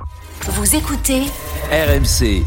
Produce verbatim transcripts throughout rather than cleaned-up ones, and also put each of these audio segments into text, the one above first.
Vous écoutez R M C.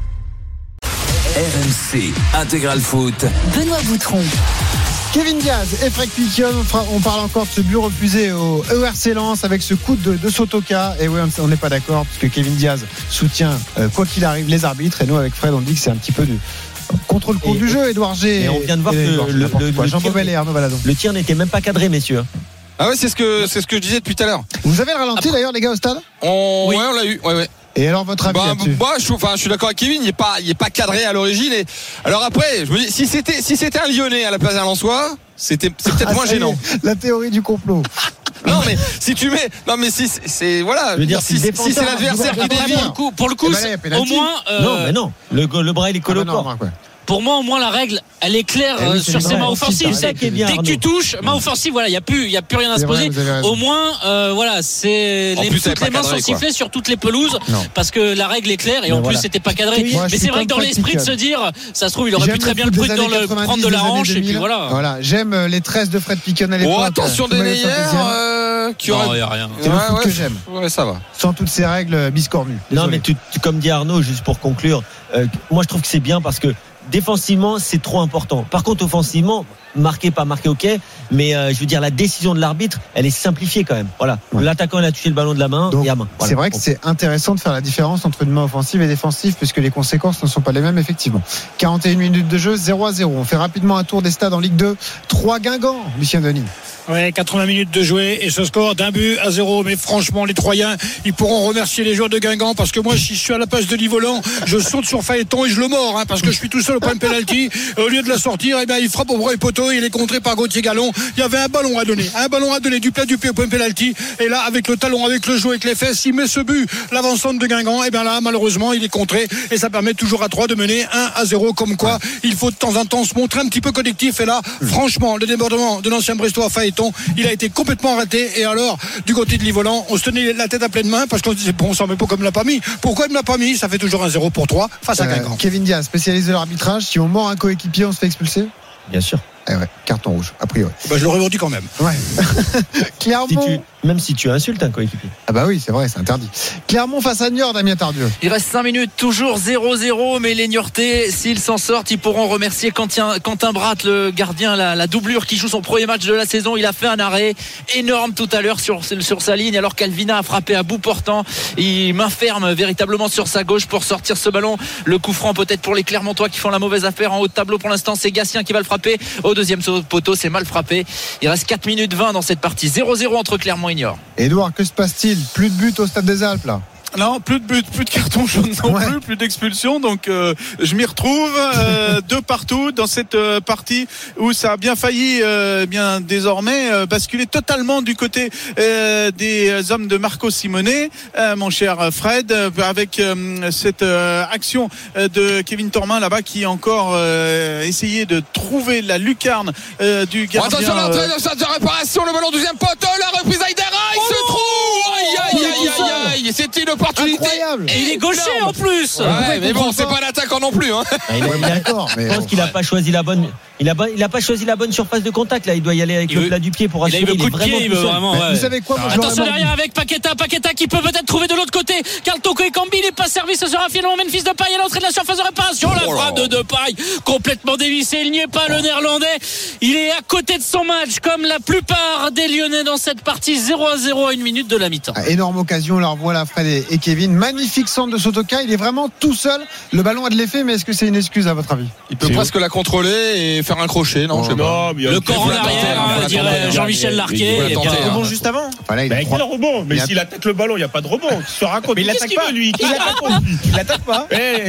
R M C Intégral Foot. Benoît Boutron. Kevin Diaz et Fred Piquion, on parle encore de ce but refusé au E R C Lens avec ce coup de, de Sotoka. Et oui, on n'est pas d'accord parce que Kevin Diaz soutient, euh, quoi qu'il arrive, les arbitres. Et nous, avec Fred, on dit que c'est un petit peu du contre le cours du jeu, Édouard G. Et on vient de voir que Edouard, le, le, le, Jean Bobel et Arnaud Valadon. Le tir n'était même pas cadré, messieurs. Ah ouais, c'est ce que c'est ce que je disais depuis tout à l'heure. Vous avez le ralenti d'ailleurs, les gars, au stade? On... Oui. Ouais, on l'a eu. Ouais, ouais. Et alors, votre avis bah, là-dessus? bah, je, enfin, je suis d'accord avec Kevin, il n'est pas, il est pas cadré à l'origine. Et alors après, je me dis, si c'était, si c'était un Lyonnais à la place d'un Lensois, c'était, c'est peut-être ah, moins gênant. Est, la théorie du complot. Non mais si tu mets, non mais si c'est voilà, je veux dire, si, si, si c'est l'adversaire qui dévie, pour le coup, pour le coup, eh ben, au moins. Euh... Non, mais non, le, le bras il est collé au corps. Pour moi, au moins, la règle, elle est claire eh oui, sur ces mains offensives. C'est ça qui est bien, dès que tu touches, main offensive, voilà, il n'y a plus, il y a plus rien à se poser. Vrai, au moins, euh, voilà, c'est les, plus, toutes les mains cadré, sont sifflées sur toutes les pelouses non. parce que la règle est claire et mais en voilà. plus, c'était pas cadré. Moi, mais c'est vrai que dans l'esprit de se dire, ça se trouve, il aurait pu très bien le prendre dans le prendre de la hanche et puis voilà. Voilà, j'aime les tresses de Fred Piquion à l'époque. Oh attention des hier, qui aurait. Non, il y a rien. C'est le foot que j'aime. Ouais, ça va. Sans toutes ces règles biscornues. Non, mais tu, tu, comme dit Arnaud, juste pour conclure, euh, moi je trouve que c'est bien parce que défensivement, c'est trop important. Par contre, offensivement, marqué, pas marqué, ok. Mais euh, je veux dire, la décision de l'arbitre, elle est simplifiée quand même. Voilà. Ouais. L'attaquant, il a touché le ballon de la main Donc, et à main. Voilà. C'est vrai que c'est intéressant de faire la différence entre une main offensive et défensive, puisque les conséquences ne sont pas les mêmes, effectivement. quarante et une minutes de jeu, zéro à zéro. On fait rapidement un tour des stades en Ligue deux. trois Guingamp, Lucien Denis. Ouais, quatre-vingts minutes de jouer et ce score d'un but à zéro. Mais franchement, les Troyens, ils pourront remercier les joueurs de Guingamp parce que moi, si je suis à la place de Livolan, je saute sur Phaéton et je le mords, hein, parce que je suis tout seul au point de pénalty. Au lieu de la sortir, eh bien, il frappe au premier poteau et il est contré par Gauthier Gallon. Il y avait un ballon à donner, un ballon à donner du plat du pied au point de pénalty. Et là, avec le talon, avec le genou, avec les fesses, il met ce but, l'avancante de Guingamp. Et bien là, malheureusement, il est contré et ça permet toujours à trois de mener un à zéro. Comme quoi, il faut de temps en temps se montrer un petit peu collectif. Et là, franchement, le débordement de l'ancien Brestois Phaéton, il a été complètement raté. Et alors, du côté de Livolan, on se tenait la tête à pleine main parce qu'on se disait, bon, ça met pas comme il l'a pas mis. Pourquoi il ne l'a pas mis? Ça fait toujours un zéro pour trois face à Guingamp. Euh, Kevin Diaz, spécialiste de l'arbitrage. Si on mord un coéquipier, on se fait expulser? Bien sûr. Eh ouais, carton rouge, a priori. Bah, je l'aurais vendu quand même. Ouais. Clermont. Si tu, même si tu insultes un coéquipier. Ah bah oui, c'est vrai, c'est interdit. Clermont face à Niort, Damien Tardieu. Il reste cinq minutes, toujours zéro zéro, mais les Niortais, s'ils s'en sortent, ils pourront remercier Quentin, Quentin Bratt, le gardien, la, la doublure qui joue son premier match de la saison. Il a fait un arrêt énorme tout à l'heure sur, sur sa ligne, alors qu'Alvina a frappé à bout portant. Il main ferme véritablement sur sa gauche pour sortir ce ballon. Le coup franc peut-être pour les Clermontois qui font la mauvaise affaire en haut de tableau pour l'instant. C'est Gatien qui va le frapper au deuxième poteau, c'est mal frappé. Il reste quatre minutes vingt dans cette partie, zéro zéro entre Clermont et Niort. Édouard, que se passe-t-il? Plus de buts au Stade des Alpes là? Non, plus de buts, plus de cartons jaunes non ouais. plus, plus d'expulsions. Donc euh, je m'y retrouve euh, de partout dans cette euh, partie où ça a bien failli euh, bien désormais euh, basculer totalement du côté euh, des hommes de Marco Simone, euh, mon cher Fred, euh, avec euh, cette euh, action euh, de Kevin Tormin là-bas qui a encore euh, essayé de trouver la lucarne euh, du gardien. Attention l'entrée de sa réparation, le ballon deuxième poteau, la reprise Aïdara, il oh se trouve. Aïe aïe aïe aïe aïe, c'est une opportunité. Incroyable. Et il est gaucher en plus. Ouais, mais bon, c'est pas l'attaquant non plus. Hein. Ah, il a, d'accord, mais je pense bon, qu'il n'a ouais. pas choisi la bonne. Il a, il a pas choisi la bonne surface de contact là. Il doit y aller avec il le veut, plat du pied pour assurer. Il a eu le coup de pied, il veut vraiment. Ouais. Vous savez quoi, moi, attention derrière avec Paqueta, Paqueta qui peut peut-être trouver de l'autre côté. Carl Toko et Cambi n'est pas servi. Ce sera finalement Memphis Depay à l'entrée de la surface de réparation. La oh frappe de Depay complètement dévissée. Il n'y est pas, le Néerlandais. Il est à côté de son match comme la plupart des Lyonnais dans cette partie. zéro à zéro à une minute de la mi-temps. Ah, énorme occasion. Alors voilà Fred et, et Kevin. Magnifique centre de Sotoka. Il est vraiment tout seul. Le ballon a de l'effet, mais est-ce que c'est une excuse à votre avis? Il peut c'est presque eux. la contrôler et faire un crochet, non? Oh, Je sais pas. Le corps en arrière, on va dire Jean-Michel Larquet. Il y a un rebond juste avant. Enfin, là, il bah, a quel rebond? Mais s'il attaque le ballon, il n'y a pas de rebond. Tu te racontes. Mais il l'attaque pas, lui. Il l'attaque pas. Il l'attaque pas.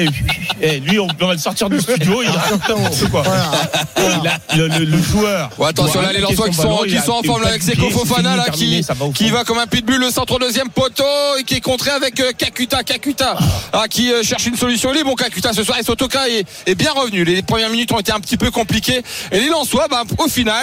Eh, lui, on va le sortir du studio. Il est quoi? Le joueur. Attention, là, les Lensois qui sont qui sont en forme avec Seko Fofana là qui qui va comme un pitbull le centre deuxième poteau et qui est contré avec Kakuta, Kakuta qui cherche une solution. Il est bon Kakuta ce soir et Sotoka est bien revenu. Les premières minutes ont été un petit peu compliquées et les Lensois, bah, au final,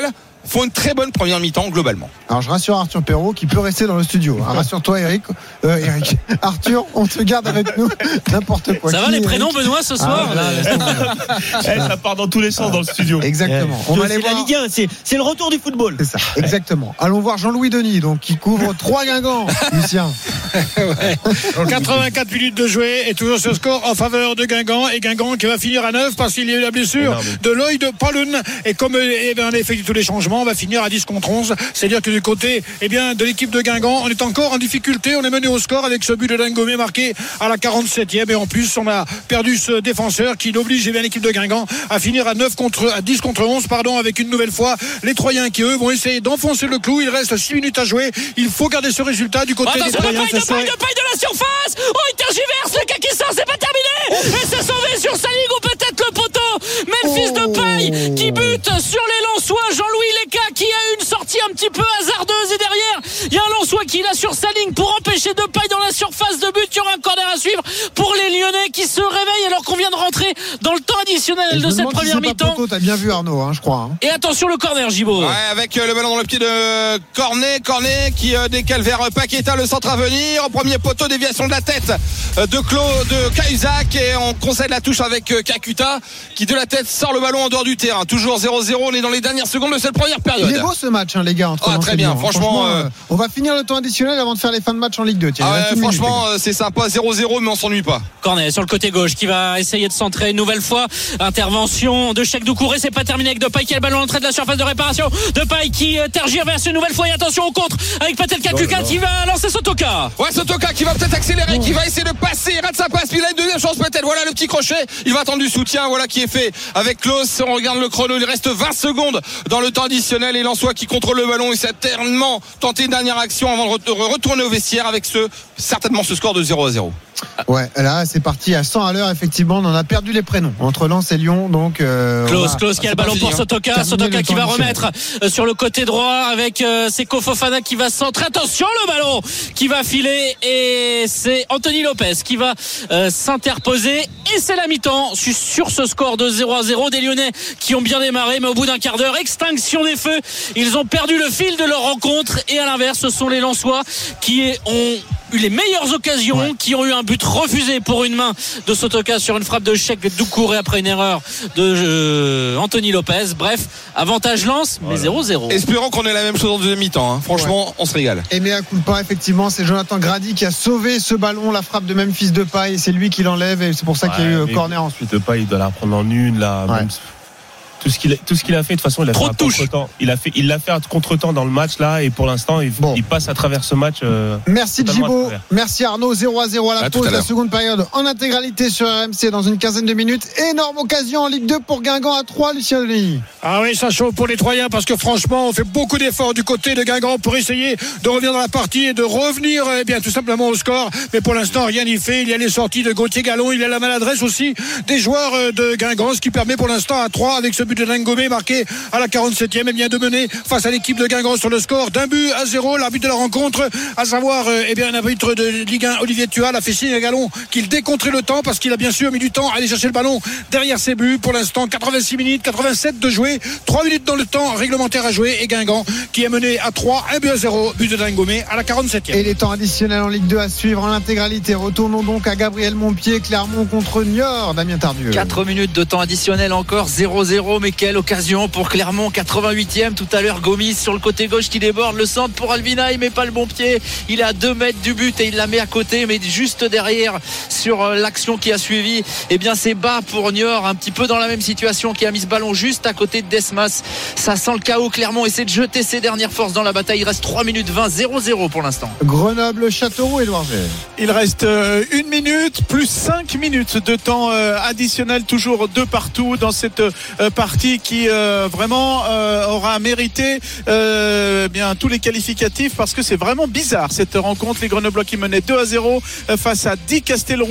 font une très bonne première mi-temps globalement. Alors je rassure Arthur Perrault qui peut rester dans le studio. Hein, rassure-toi Eric. Euh, Eric. Arthur, on te garde avec nous. N'importe quoi. Ça Qui va les Eric prénoms Benoît ce soir ah, là, hey, ça part dans tous les sens dans le studio. Exactement. On va aller voir. La Ligue un, c'est, c'est le retour du football. C'est ça. Exactement. Allons voir Jean-Louis Denis, donc qui couvre trois Guingamp. Lucien. Ouais. quatre-vingt-quatre minutes de jouer et toujours ce score en faveur de Guingamp et Guingamp qui va finir à neuf parce qu'il y a eu la blessure de Lloyd Paulun et comme eh bien, on a effectué tous les changements, on va finir à dix contre onze. C'est-à-dire que du côté eh bien, de l'équipe de Guingamp, on est encore en difficulté. On est mené au score avec ce but de Dangomé marqué à la quarante-septième et en plus on a perdu ce défenseur qui oblige eh bien, l'équipe de Guingamp à finir à neuf contre à dix contre onze pardon, avec une nouvelle fois les Troyens qui eux vont essayer d'enfoncer le clou. Il reste six minutes à jouer. Il faut garder ce résultat du côté attention, des Troyens. de paille, de paille, de paille de la surface. Oh, il tergiverse, le cas qui sort, c'est pas terminé. Et c'est sauvé sur sa ligne ou peut-être le poteau. Memphis oh. de paille qui bute sur les Lensois. Jean-Louis Leca qui a une sortie un petit peu hasardeuse et derrière il y a un Lensois qui l'a sur sa ligne pour empêcher de paille dans la surface de but. Il y aura un corner à suivre pour les Lyonnais qui se réveillent alors qu'on vient de rentrer dans le temps additionnel de cette première si mi-temps. T'as bien vu Arnaud, hein, je crois. Hein. Et attention le corner, Gibaud. Ouais, avec le ballon dans le pied de Cornet, Cornet qui euh, décale vers Paqueta, le centre à venir. Au premier poteau, déviation de la tête euh, de Claude de Cahuzac et on concède la touche avec euh, Kakuta qui de la tête sort le ballon en dehors du terrain. Toujours zéro zéro, on est dans les dernières secondes de cette première période. Il est beau ce match, hein, les gars. Entre ah, très bien, franchement. franchement euh... on va finir le temps additionnel avant de faire les fins de match en Ligue deux. Tiens, ah ouais, franchement, minutes, c'est sympa, zéro zéro, mais on s'ennuie pas. Cornet sur le côté gauche qui va essayer de centrer une nouvelle fois. Intervention de Cheikh Doucouré, c'est pas terminé avec Depay qui a le ballon à l'entrée de la surface de réparation. Depay qui euh, tergiverse une nouvelle fois et attention au contre avec peut-être Kakuka oh qui va lancer Sotoka. Ouais, Sotoka qui va peut-être accélérer, oh. qui va essayer de passer, il rate sa passe, puis il a une deuxième chance peut-être. Voilà le petit crochet, il va attendre du soutien, voilà qui est fait avec Klaus. On regarde le chrono, il reste vingt secondes dans le temps additionnel et Lensois qui contrôle le ballon et certainement tenter une dernière action avant de retourner au vestiaire avec ce certainement ce score de zéro à zéro. Ouais, là c'est parti à cent à l'heure. Effectivement, on en a perdu les prénoms entre Lens et Lyon. Donc euh, Klaus, Klaus qui a le ballon pour Sotoka, hein. Sotoka qui va remettre euh, sur le côté droit avec euh, Seko Fofana qui va centrer. Attention, le ballon qui va filer et c'est Anthony Lopez qui va euh, s'interposer et c'est la mi-temps sur, sur ce score de zéro à zéro. Des Lyonnais qui ont bien démarré, mais au bout d'un quart d'heure, extinction des feux. Ils ont perdu le fil de leur rencontre et à l'inverse, ce sont les Lensois qui ont eu les meilleures occasions, ouais. qui ont eu un but refusé pour une main de Sotoka sur une frappe de Cheikh Doucouré après une erreur de euh, Anthony Lopez. Bref, avantage Lens, mais voilà. zéro zéro. Espérons qu'on ait la même chose en deuxième mi-temps. Hein. Franchement, ouais. on se régale. Et mais à coup de pas, effectivement, c'est Jonathan Grady qui a sauvé ce ballon, la frappe de Memphis Depay, et c'est lui qui l'enlève et c'est pour ça ouais, qu'il y a eu corner ensuite. Depay, il doit la prendre en une là. Ouais. Même... Tout ce, qu'il a, tout ce qu'il a fait, de toute façon, il a Trop fait un contre-temps. Il a fait, il l'a fait un contre-temps dans le match là, et pour l'instant, il, bon. il passe à travers ce match. Euh, merci Djibo, merci Arnaud. zéro à zéro à la à pause, à la seconde période en intégralité sur R M C dans une quinzaine de minutes. Énorme occasion en Ligue deux pour Guingamp à trois, Lucien Denis. Ah oui, ça chauffe pour les Troyens parce que franchement, on fait beaucoup d'efforts du côté de Guingamp pour essayer de revenir dans la partie et de revenir, eh bien, tout simplement au score. Mais pour l'instant, rien n'y fait. Il y a les sorties de Gauthier Gallon, il y a la maladresse aussi des joueurs de Guingamp, ce qui permet pour l'instant à trois avec ce but de Dangomé marqué à la quarante-septième, et bien de mener face à l'équipe de Guingamp sur le score d'un but à zéro. L'arbitre de la rencontre, à savoir euh, eh bien un arbitre de Ligue un, Olivier Thual, a fait signe à Gallon qu'il décompterait le temps parce qu'il a bien sûr mis du temps à aller chercher le ballon derrière ses buts. Pour l'instant, quatre-vingt-six minutes, quatre-vingt-sept de jouer, trois minutes dans le temps réglementaire à jouer et Guingamp qui est mené à trois, un but à zéro, but de Dangomé à la quarante-septième. Et les temps additionnels en Ligue deux à suivre en intégralité. Retournons donc à Gabriel Montpied, Clermont contre Niort, Damien Tardieu. quatre minutes de temps additionnel encore, zéro zéro, mais quelle occasion pour Clermont, quatre-vingt-huitième tout à l'heure. Gomis sur le côté gauche qui déborde, le centre pour Alvinaï mais pas le bon pied, il est à deux mètres du but et il la met à côté, mais juste derrière sur l'action qui a suivi, et eh bien c'est bas pour Niort, un petit peu dans la même situation, qui a mis ce ballon juste à côté de Desmas. Ça sent le chaos. Clermont essaie de jeter ses dernières forces dans la bataille. Il reste trois minutes vingt, zéro zéro pour l'instant. Grenoble Châteauroux, Édouard G. Il reste euh, une minute plus cinq minutes de temps euh, additionnel, toujours deux partout dans cette euh, partie qui euh, vraiment euh, aura mérité euh, bien tous les qualificatifs parce que c'est vraiment bizarre cette rencontre. Les Grenoblois qui menaient deux à zéro euh, face à dix Castelroux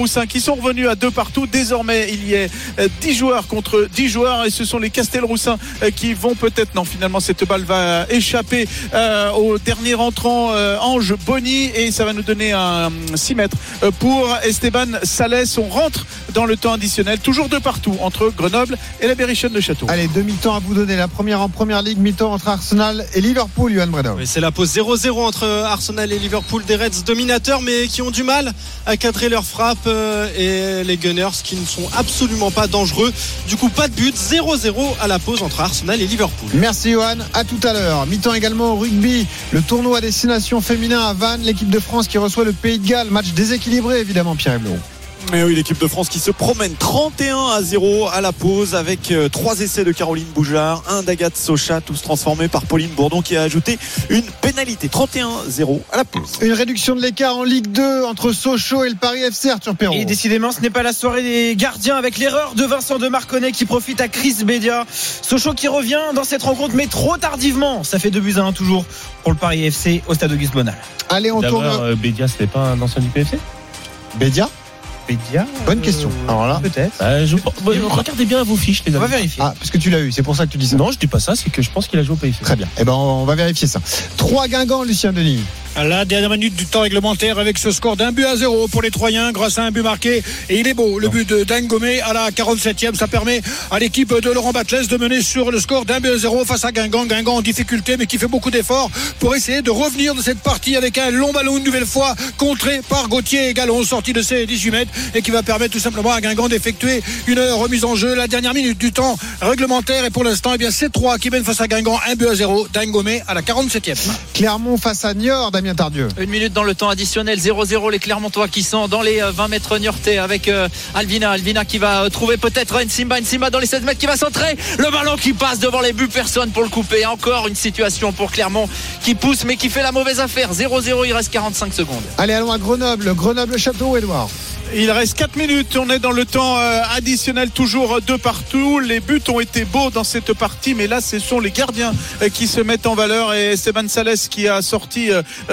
Castelroussin qui sont revenus à deux partout. Désormais, il y a dix joueurs contre dix joueurs et ce sont les Castelroussins qui vont peut-être, non, finalement cette balle va échapper euh, au dernier entrant euh, Ange Bonny et ça va nous donner un six mètres pour Esteban Salès. On rentre dans le temps additionnel, toujours deux partout entre Grenoble et la Berrichonne de Château. Allez, deux mi-temps à vous donner. La première en première ligue, mi-temps entre Arsenal et Liverpool, Johan Bredov. Oui, c'est la pause zéro zéro entre Arsenal et Liverpool, des Reds dominateurs mais qui ont du mal à cadrer leur frappe et les Gunners qui ne sont absolument pas dangereux. Du coup, pas de but, zéro zéro à la pause entre Arsenal et Liverpool. Merci Johan, à tout à l'heure. Mi-temps également au rugby, le tournoi à destination féminin à Vannes, l'équipe de France qui reçoit le Pays de Galles, match déséquilibré évidemment, Pierre Blond. Mais oui, l'équipe de France qui se promène trente et un à zéro à la pause avec euh, trois essais de Caroline Boujard, un d'Agathe Socha, tous transformés par Pauline Bourdon qui a ajouté une pénalité. Trente et un zéro à la pause. Une réduction de l'écart en Ligue deux entre Sochaux et le Paris F C, Arthur Perrault. Et décidément, ce n'est pas la soirée des gardiens avec l'erreur de Vincent de Marconnet qui profite à Chris Bédia. Sochaux qui revient dans cette rencontre, mais trop tardivement. Ça fait deux buts à un toujours pour le Paris F C au stade Auguste Bonal. Allez, on D'abord, tourne. Euh, Bédia, c'était pas un ancien du P F C? Bédia Bédia. Bonne question. Alors là, peut-être. Euh, je, bon, regardez bien vos fiches, les On amis. va vérifier. Ah, parce que tu l'as eu, c'est pour ça que tu dis ça. Non, je dis pas ça, c'est que je pense qu'il a joué au P F C. Très bien. Eh ben, on va vérifier ça. trois Guingamp, Lucien Denis. À la dernière minute du temps réglementaire avec ce score d'un but à zéro pour les Troyens grâce à un but marqué et il est beau le but de Dangomé à la quarante-septième. Ça permet à l'équipe de Laurent Batles de mener sur le score d'un but à zéro face à Guingamp. Guingamp en difficulté mais qui fait beaucoup d'efforts pour essayer de revenir de cette partie avec un long ballon une nouvelle fois contré par Gauthier Gallon sorti de ses dix-huit mètres et qui va permettre tout simplement à Guingamp d'effectuer une remise en jeu. La dernière minute du temps réglementaire et pour l'instant eh bien c'est trois qui mènent face à Guingamp, un but à zéro. Dangomé à la quarante-septième. Clermont face à Niort, Damien Tardieu. Une minute dans le temps additionnel, zéro zéro, les Clermontois qui sont dans les vingt mètres niortais avec euh, Alvina Alvina qui va euh, trouver peut-être Nsimba Nsimba dans les seize mètres qui va centrer, le ballon qui passe devant les buts, personne pour le couper. Encore une situation pour Clermont qui pousse mais qui fait la mauvaise affaire. Zéro zéro, il reste quarante-cinq secondes. Allez, allons à Grenoble, Grenoble-Château, Edouard. Il reste quatre minutes, on est dans le temps additionnel, toujours deux partout. Les buts ont été beaux dans cette partie, mais là ce sont les gardiens qui se mettent en valeur et Esteban Salès qui a sorti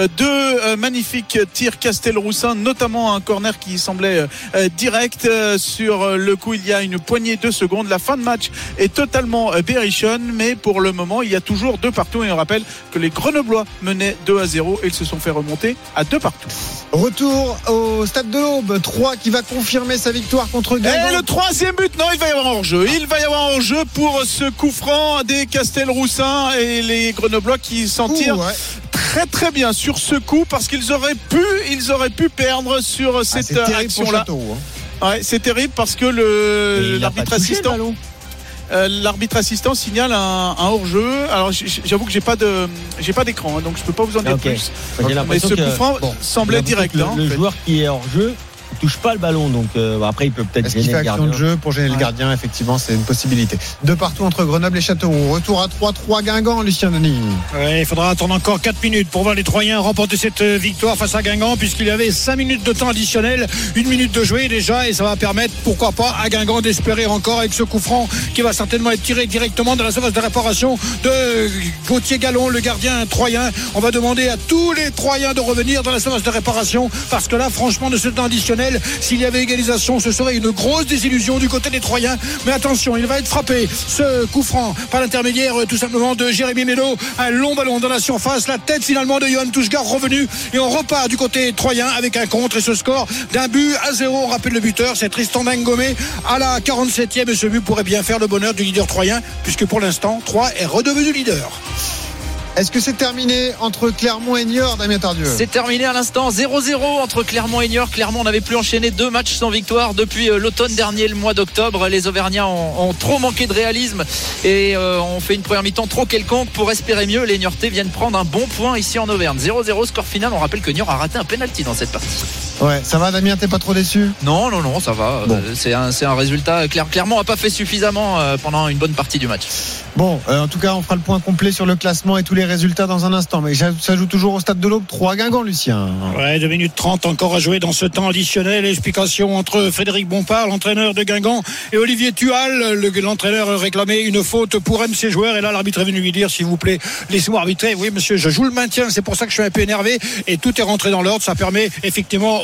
deux magnifiques tirs Castelroussin, notamment un corner qui semblait direct. Sur le coup, il y a une poignée de secondes. La fin de match est totalement berrichonne, mais pour le moment, il y a toujours deux partout et on rappelle que les Grenoblois menaient deux à zéro et ils se sont fait remonter à deux partout. Retour au stade de l'Aube, trois qui va confirmer sa victoire contre Guingamp. Et le troisième but, non, il va y avoir hors-jeu. Il va y avoir hors-jeu pour ce coup franc des Castelroussins et les Grenoblois qui s'en tirent ouais. très très bien sur ce coup parce qu'ils auraient pu, ils auraient pu perdre sur cette ah, action-là. Château, hein. Ouais, c'est terrible parce que le l'arbitre assistant. Euh, l'arbitre assistant signale un, un hors-jeu. Alors j'avoue que j'ai pas de j'ai pas d'écran hein, donc je peux pas vous en dire okay. plus. J'ai mais ce coup franc bon, semblait direct. Le, hein, le en fait. joueur qui est hors-jeu touche pas le ballon, donc euh, après il peut peut-être Est-ce gêner qu'il fait le action gardien. de jeu pour gêner ouais. le gardien, effectivement c'est une possibilité. De partout entre Grenoble et Châteauroux. Retour à trois trois Guingamp, Lucien Denis. Ouais, il faudra attendre encore quatre minutes pour voir les Troyens remporter cette victoire face à Guingamp puisqu'il y avait cinq minutes de temps additionnel, une minute de jouer déjà et ça va permettre pourquoi pas à Guingamp d'espérer encore avec ce coup franc qui va certainement être tiré directement dans la surface de réparation de Gauthier Gallon, le gardien troyen. On va demander à tous les Troyens de revenir dans la surface de réparation parce que là franchement de ce temps additionnel, s'il y avait égalisation, ce serait une grosse désillusion du côté des Troyens. Mais attention, il va être frappé, ce coup franc, par l'intermédiaire tout simplement de Jérémy Mello. Un long ballon dans la surface, la tête finalement de Johan Touchgar revenu. Et on repart du côté troyen avec un contre et ce score d'un but à zéro. On rappelle le buteur, c'est Tristan Dangomé à la quarante-septième. Et ce but pourrait bien faire le bonheur du leader troyen, puisque pour l'instant, Troyes est redevenu leader. Est-ce que c'est terminé entre Clermont et Niort, Damien Tardieu? C'est terminé à l'instant, zéro zéro entre Clermont et Niort. Clermont n'avait plus enchaîné deux matchs sans victoire depuis l'automne dernier, le mois d'octobre. Les Auvergnats ont, ont trop manqué de réalisme et euh, ont fait une première mi-temps trop quelconque. Pour espérer mieux, les Niortais viennent prendre un bon point ici en Auvergne. zéro zéro, score final. On rappelle que Niort a raté un penalty dans cette partie. Ouais, ça va Damien, t'es pas trop déçu? Non, non, non, ça va. Bon. Euh, c'est, un, c'est un résultat. Claire, Clermont n'a pas fait suffisamment euh, pendant une bonne partie du match. Bon, euh, en tout cas, on fera le point complet sur le classement et tous les résultats dans un instant. Mais ça joue toujours au stade de l'Aube, trois Guingamp, Lucien. Ouais, deux minutes trente encore à jouer dans ce temps additionnel. Explication entre Frédéric Bompard, l'entraîneur de Guingamp, et Olivier Tual, le, l'entraîneur réclamait une faute pour un de ses joueurs. Et là, l'arbitre est venu lui dire, s'il vous plaît, laissez-moi arbitrer. Oui, monsieur, je joue le maintien, c'est pour ça que je suis un peu énervé. Et tout est rentré dans l'ordre. Ça permet effectivement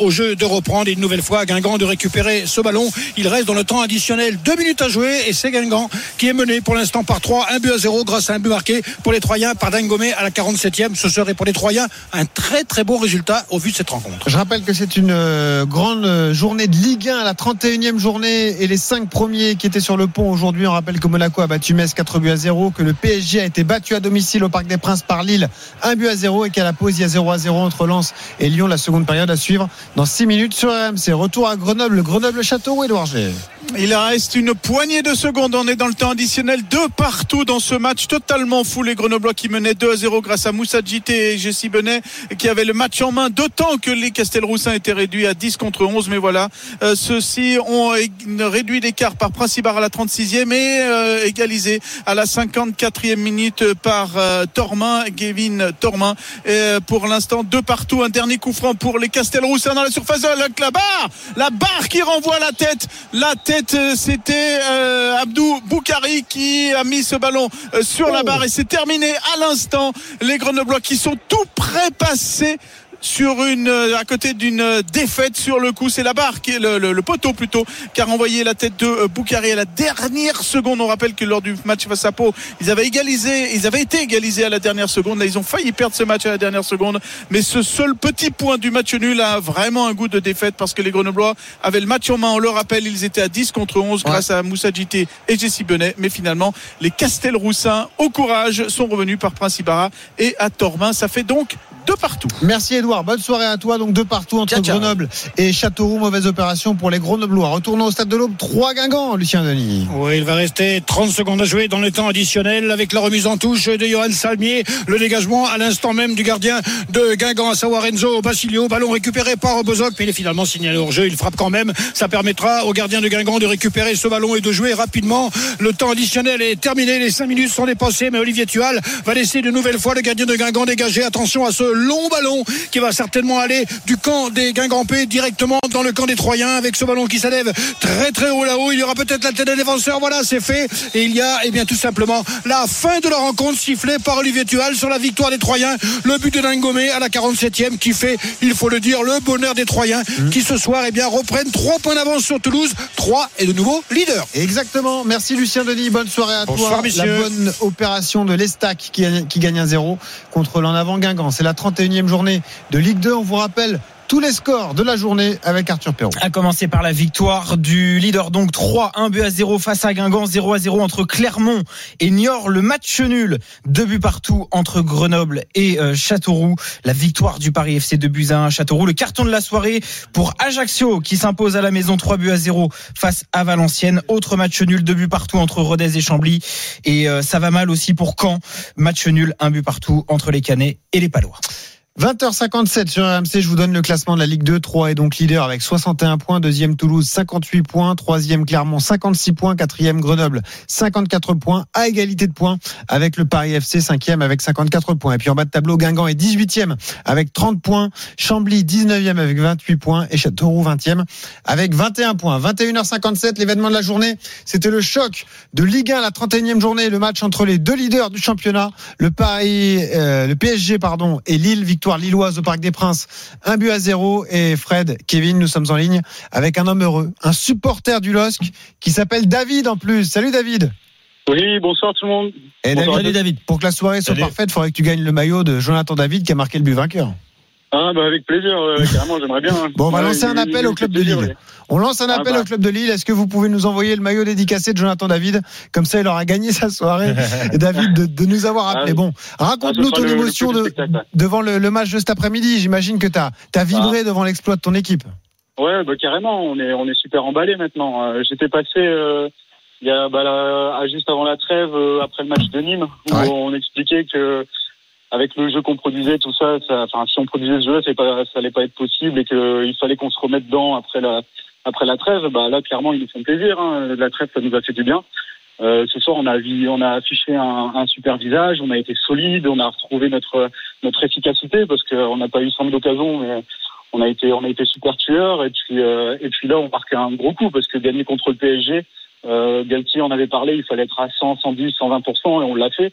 au jeu de reprendre et une nouvelle fois Guingamp de récupérer ce ballon. Il reste dans le temps additionnel, deux minutes à jouer et c'est Guingamp qui est mené pour l'instant par trois, un but à zéro grâce à un but marqué pour les Troyens par Dangomé à la quarante-septième. Ce serait pour les Troyens un très très beau résultat au vu de cette rencontre. Je rappelle que c'est une euh, grande journée de Ligue un, la trente et unième journée, et les cinq premiers qui étaient sur le pont aujourd'hui. On rappelle que Monaco a battu Metz quatre buts à zéro, que le P S G a été battu à domicile au Parc des Princes par Lille un but à zéro, et qu'à la pause il y a zéro à zéro entre Lens et Lyon. La seconde période à suivre dans six minutes sur R M C. Retour à Grenoble, Grenoble-Châteauroux, Édouard G. Il reste une poignée de secondes. On est dans le temps additionnel, deux partout dans ce match totalement fou. Les Grenoblois qui menaient deux à zéro grâce à Moussa Djité et Jessie Benet qui avaient le match en main, d'autant que les Castelroussins étaient réduits à dix contre onze. Mais voilà, euh, ceux-ci ont réduit l'écart par Principar à la trente-sixième et euh, égalisé à la cinquante-quatrième minute par euh, Tormin, Kevin Tormin. Et, euh, pour l'instant, deux partout. Un dernier coup franc pour les Castelroussins dans la surface avec la barre, la barre qui renvoie la tête, la tête. C'était euh, Abdou Boukari qui a mis ce ballon euh, sur oh. la barre et c'est terminé à l'instant. Les Grenoblois qui sont tout près passés sur une à côté d'une défaite sur le coup. C'est la barre qui est le, le, le poteau plutôt qui a renvoyé la tête de Boukari à la dernière seconde. On rappelle que lors du match face à Pau, ils avaient égalisé, ils avaient été égalisés à la dernière seconde. Là, ils ont failli perdre ce match à la dernière seconde, mais ce seul petit point du match nul a vraiment un goût de défaite parce que les Grenoblois avaient le match en main. On le rappelle, ils étaient à dix contre onze ouais. grâce à Moussa Djité et Jessie Benet, mais finalement les Castelroussins au courage sont revenus par Principara et à Tormin. Ça fait donc deux partout. Merci Edouard, bonne soirée à toi. Donc deux partout entre Ciao, Grenoble et Châteauroux. Mauvaise opération pour les Grenoblois. Retournons au stade de l'Aube, trois Guingamp, Lucien Denis. Oui, il va rester trente secondes à jouer dans le temps additionnel avec la remise en touche de Johan Salmier, le dégagement à l'instant même du gardien de Guingamp, à savoir Enzo Basilio. Ballon récupéré par Bozoc, mais il est finalement signalé hors jeu. Il frappe quand même. Ça permettra au gardien de Guingamp de récupérer ce ballon et de jouer rapidement. Le temps additionnel est terminé. Les cinq minutes sont dépassées, mais Olivier Tual va laisser de nouvelles fois le gardien de Guingamp dégager. Attention à ce long ballon qui va certainement aller du camp des Guingampais directement dans le camp des Troyens avec ce ballon qui s'élève très très haut là-haut. Il y aura peut-être la tête des défenseurs. Voilà, c'est fait. Et il y a eh bien tout simplement la fin de la rencontre sifflée par Olivier Tual sur la victoire des Troyens. Le but de Dangomé à la quarante-septième qui fait, il faut le dire, le bonheur des Troyens mmh. qui ce soir eh bien reprennent trois points d'avance sur Toulouse. trois est de nouveau leader. Exactement. Merci Lucien Denis. Bonne soirée à Bonsoir, toi. Messieurs. La bonne opération de l'Estac qui, qui gagne un zéro contre l'en avant Guingamp. C'est la trente et unième journée de Ligue deux. On vous rappelle tous les scores de la journée avec Arthur Perrault. À commencer par la victoire du leader, donc trois, un but à zéro face à Guingamp, zéro à zéro entre Clermont et Niort. Le match nul, deux buts partout entre Grenoble et euh, Châteauroux. La victoire du Paris F C, deux buts à un à Châteauroux. Le carton de la soirée pour Ajaccio qui s'impose à la maison, trois buts à zéro face à Valenciennes. Autre match nul, deux buts partout entre Rodez et Chambly. Et euh, ça va mal aussi pour Caen. Match nul, un but partout entre les Canets et les Palois. vingt heures cinquante-sept sur R M C, je vous donne le classement de la Ligue deux. Troyes est donc leader avec soixante et un points. Deuxième Toulouse, cinquante-huit points. Troisième Clermont, cinquante-six points. Quatrième Grenoble, cinquante-quatre points. À égalité de points avec le Paris F C, cinquième avec cinquante-quatre points. Et puis en bas de tableau, Guingamp est dix-huitième avec trente points. Chambly, dix-neuvième avec vingt-huit points. Et Châteauroux, vingtième avec vingt et un points. vingt et une heures cinquante-sept, l'événement de la journée, c'était le choc de Ligue un, la trente et unième journée. Le match entre les deux leaders du championnat, le Paris, euh, le P S G, pardon, et Lille. Victoire lilloise au Parc des Princes, un but à zéro. Et Fred, Kevin, nous sommes en ligne avec un homme heureux, un supporter du L O S C qui s'appelle David en plus. Salut David. Oui, bonsoir tout le monde. Et bonsoir David, David, pour que la soirée soit Salut. parfaite, il faudrait que tu gagnes le maillot de Jonathan David qui a marqué le but vainqueur. Ah bah avec plaisir, euh, carrément, j'aimerais bien. Bon, on va ouais, lancer un appel au club de Lille. Oui. On lance un appel ah bah. au club de Lille. Est-ce que vous pouvez nous envoyer le maillot dédicacé de Jonathan David? Comme ça, il aura gagné sa soirée. Et David, de, de nous avoir appelé. Ah, bon, raconte-nous ah, ton le, émotion le de, devant le, le match de cet après-midi. J'imagine que tu as, t'as vibré ah. devant l'exploit de ton équipe. Ouais, bah carrément. On est, on est super emballé maintenant. Euh, j'étais passé euh, il y a, bah, là, juste avant la trêve, euh, après le match de Nîmes, où ouais. on expliquait que avec le jeu qu'on produisait, tout ça, ça, enfin, si on produisait ce jeu-là, ça pas, ça allait pas être possible et qu'il fallait qu'on se remette dedans après la, après la trêve. Bah, là, clairement, ils nous font plaisir, hein. La trêve, ça nous a fait du bien. Euh, ce soir, on a, on a affiché un, un super visage, on a été solide, on a retrouvé notre, notre efficacité parce qu'on n'a pas eu cent d'occasion, mais on a été, on a été super tueurs. Et puis, euh, et puis là, on marque un gros coup parce que gagner contre le P S G, euh, Galtier en avait parlé, il fallait être à cent, cent dix, cent vingt pour cent et on l'a fait.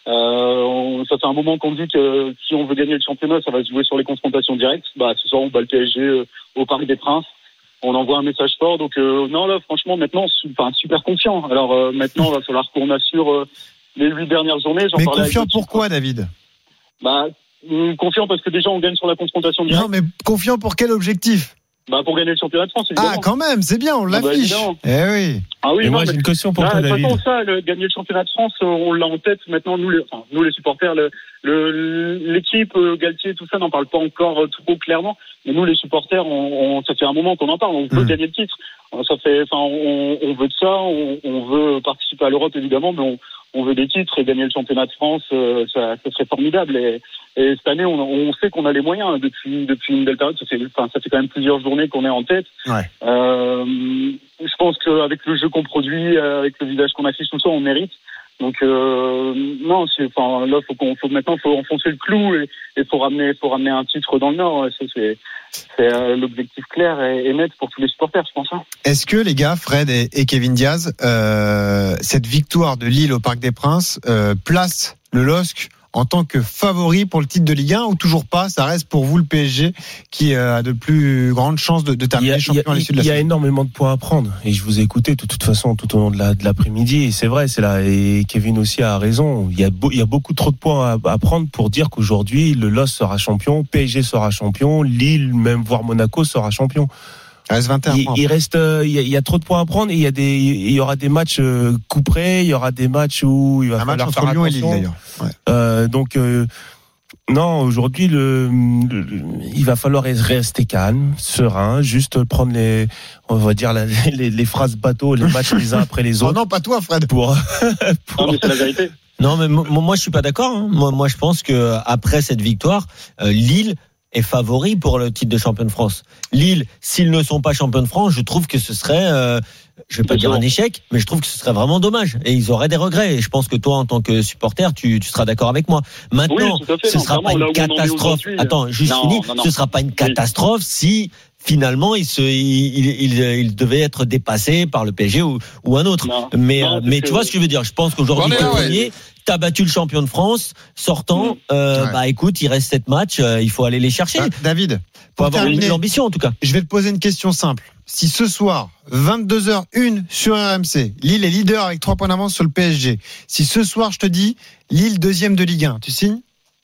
Euh, on, ça fait un moment qu'on dit que si on veut gagner le championnat, ça va se jouer sur les confrontations directes. Bah, ce soir, on bat le P S G euh, au Parc des Princes. On envoie un message fort. Donc, euh, non, là, franchement, maintenant, enfin, super confiant. Alors, euh, maintenant, il va falloir qu'on assure euh, les huit dernières journées. J'en mais parlais confiant avec pourquoi, David? Bah, confiant parce que déjà, on gagne sur la confrontation directe. Non, mais confiant pour quel objectif? Bah, pour gagner le championnat de France, évidemment. Ah, quand même, c'est bien, on l'affiche. Ah bah, eh oui. Ah oui, Et non, moi, mais j'ai une question pour là, toi, de toute David. façon, ça, le, gagner le championnat de France, on l'a en tête. Maintenant, nous, les, enfin, nous, les supporters, le, le, l'équipe, euh, Galtier, tout ça, n'en parle pas encore euh, trop clairement. Mais nous, les supporters, on, on, ça fait un moment qu'on en parle. On veut mmh. gagner le titre. Ça fait, enfin, on, on veut de ça. On, on veut participer à l'Europe, évidemment, mais on, on veut des titres et gagner le championnat de France, euh, ça, ça serait formidable. Et, et cette année, on, on sait qu'on a les moyens depuis depuis une belle période. Ça fait, enfin, ça fait quand même plusieurs journées qu'on est en tête. Ouais. Euh, je pense qu'avec le jeu qu'on produit, avec le visage qu'on affiche, tout ça, on mérite. Donc euh, non, c'est, enfin, là, faut qu'on, faut maintenant, faut enfoncer le clou et, et faut ramener, faut ramener un titre dans le Nord. Ça, c'est, c'est euh, l'objectif clair et, et net pour tous les supporters, je pense. Hein. Est-ce que les gars, Fred et, et Kevin Diaz, euh, cette victoire de Lille au Parc des Princes euh, place le L O S C en tant que favori pour le titre de Ligue un ou toujours pas? Ça reste pour vous le P S G qui a de plus grandes chances de, de terminer champion à l'issue de la saison. Il y a saison. énormément de points à prendre et je vous ai écouté de toute façon tout au long de, la, de l'après-midi et c'est vrai, c'est là et Kevin aussi a raison. Il y a, beau, il y a beaucoup trop de points à, à prendre pour dire qu'aujourd'hui le L O S C sera champion, P S G sera champion, Lille même voire Monaco sera champion. Il reste vingt et un il, points. Il reste, euh, il, y a, il y a trop de points à prendre et il y a des, il y aura des matchs euh, couperés, il y aura des matchs où il va un falloir match faire entre Lyon et Lille attention. d'ailleurs. Ouais. Euh, donc euh, non, aujourd'hui le, le, il va falloir rester calme, serein, juste prendre les, on va dire la, les, les phrases bateau, les matchs les uns après les autres. Oh non, pas toi, Fred. Pour, pour... Non, mais c'est la vérité. Non, mais moi, moi je suis pas d'accord. Hein. Moi, moi, je pense que après cette victoire, euh, Lille est favori pour le titre de champion de France. Lille, s'ils ne sont pas champions de France, je trouve que ce serait, euh, je vais pas dire un échec, mais je trouve que ce serait vraiment dommage. Et ils auraient des regrets. Et je pense que toi, en tant que supporter, tu, tu seras d'accord avec moi. Maintenant, oui, fait, ce non, sera pas une catastrophe. Attends, juste non, fini. Non, non. Ce sera pas une catastrophe oui. si finalement il se, il, il, il, il devait être dépassé par le P S G ou, ou un autre. Non, mais, non, mais tu vois ce que je veux dire. Je pense qu'aujourd'hui, bon, premier, ouais. t'as battu le champion de France, sortant, euh, ouais. bah écoute, il reste sept matchs, euh, il faut aller les chercher. Ah, David, pour pour avoir terminer, l'ambition en tout cas. Je vais te poser une question simple. Si ce soir, vingt-deux heures une sur R M C, Lille est leader avec trois points d'avance sur le P S G. Si ce soir, je te dis, Lille deuxième de Ligue un, tu signes?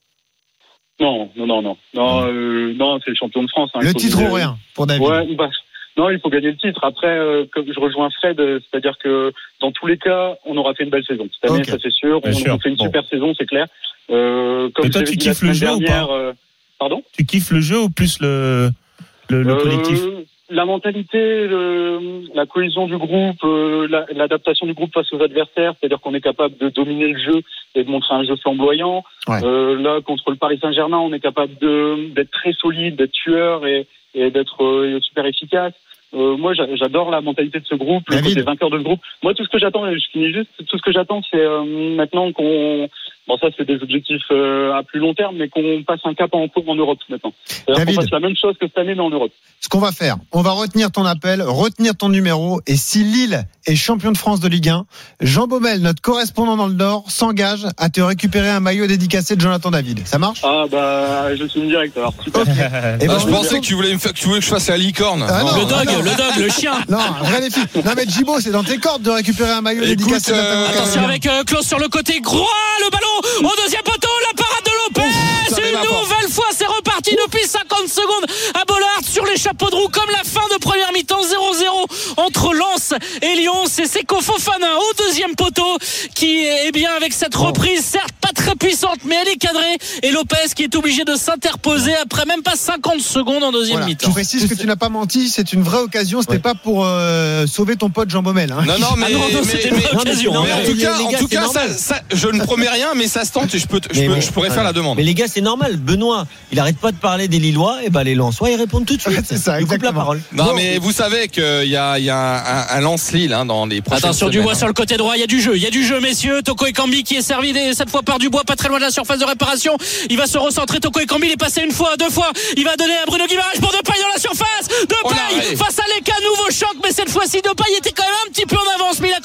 Non, non, non, non. Non, euh, non, c'est le champion de France. Hein, le titre ou rien pour David. Ouais, bah, non, il faut gagner le titre. Après, euh, comme je rejoins Fred, c'est-à-dire que dans tous les cas, on aura fait une belle saison. Cette année, okay. ça c'est sûr. On, sûr. on fait une bon. super saison, c'est clair. Euh, comme Mais toi, tu kiffes le jeu dernière, ou pas euh, Pardon? Tu kiffes le jeu ou plus le, le, le euh, collectif? La mentalité, le, la cohésion du groupe, euh, la, l'adaptation du groupe face aux adversaires, c'est-à-dire qu'on est capable de dominer le jeu et de montrer un jeu flamboyant. Ouais. Euh, là, contre le Paris Saint-Germain, on est capable de, d'être très solide, d'être tueur et, et d'être euh, super efficace. Euh, moi, j'adore la mentalité de ce groupe, le côté vainqueur de ce groupe. Moi, tout ce que j'attends, et je finis juste, tout ce que j'attends, c'est euh, maintenant qu'on... Bon, ça, c'est des objectifs euh, à plus long terme, mais qu'on passe un cap en, en Europe maintenant. C'est-à-dire qu'on fasse la même chose que cette année, mais en Europe. Ce qu'on va faire, on va retenir ton appel, retenir ton numéro, et si Lille est champion de France de Ligue un, Jean Baumel, notre correspondant dans le Nord, s'engage à te récupérer un maillot dédicacé de Jonathan David. Ça marche? Ah bah, je suis direct alors. Super. Okay. Et ben, ah, je pensais que tu voulais me faire, que tu voulais que je fasse la licorne. Ah, non, le dog, non. le dog, le chien. Non, vrai défi. Non mais Djibo, c'est dans tes cordes de récupérer un maillot Écoute, dédicacé. Euh, attention avec euh, Klaus sur le côté, Groix, le ballon au deuxième poteau, la parade de Lopez. Ouf, une nouvelle fois, c'est reparti depuis cinquante secondes à Bollard sur les chapeaux de roue, comme la fin de première mi-temps, zéro zéro entre Lens et Lyon. C'est Seko Fofana au deuxième poteau qui est bien avec cette reprise, certes pas très puissante, mais elle est cadrée. Et Lopez qui est obligé de s'interposer après même pas cinquante secondes en deuxième voilà. mi-temps. Je précise que tu n'as pas menti, c'est une vraie occasion. C'était ouais. pas pour euh, sauver ton pote Jean Baumel. Hein. Non, non, mais, ah non, non, mais, c'était mais, une vraie occasion. Non, mais en mais tout les, cas, les en gars, tout cas ça, ça, je ne promets rien, mais ça se tente et je, peux, je, mais, peux, mais, je pourrais voilà. faire la demande. Mais les gars, c'est normal. Benoît, il arrête pas de parler des Lillois, et ben les Lensois, ils répondent tout de suite. C'est ça, exactement. La parole. Non, bon. mais vous savez qu'il y a, il y a un, un Lens-Lille hein, dans les prochaines Attention, semaines. Dubois hein. sur le côté droit, il y a du jeu, il y a du jeu, messieurs. Toko Ekambi qui est servi cette fois par Dubois, pas très loin de la surface de réparation. Il va se recentrer. Toko Ekambi, il est passé une fois, deux fois. Il va donner à Bruno Guimaraes pour Depay dans la surface. Depay oh face à Leka, nouveau choc, mais cette fois-ci Depay était quand même un petit peu en avance, mais il a quand même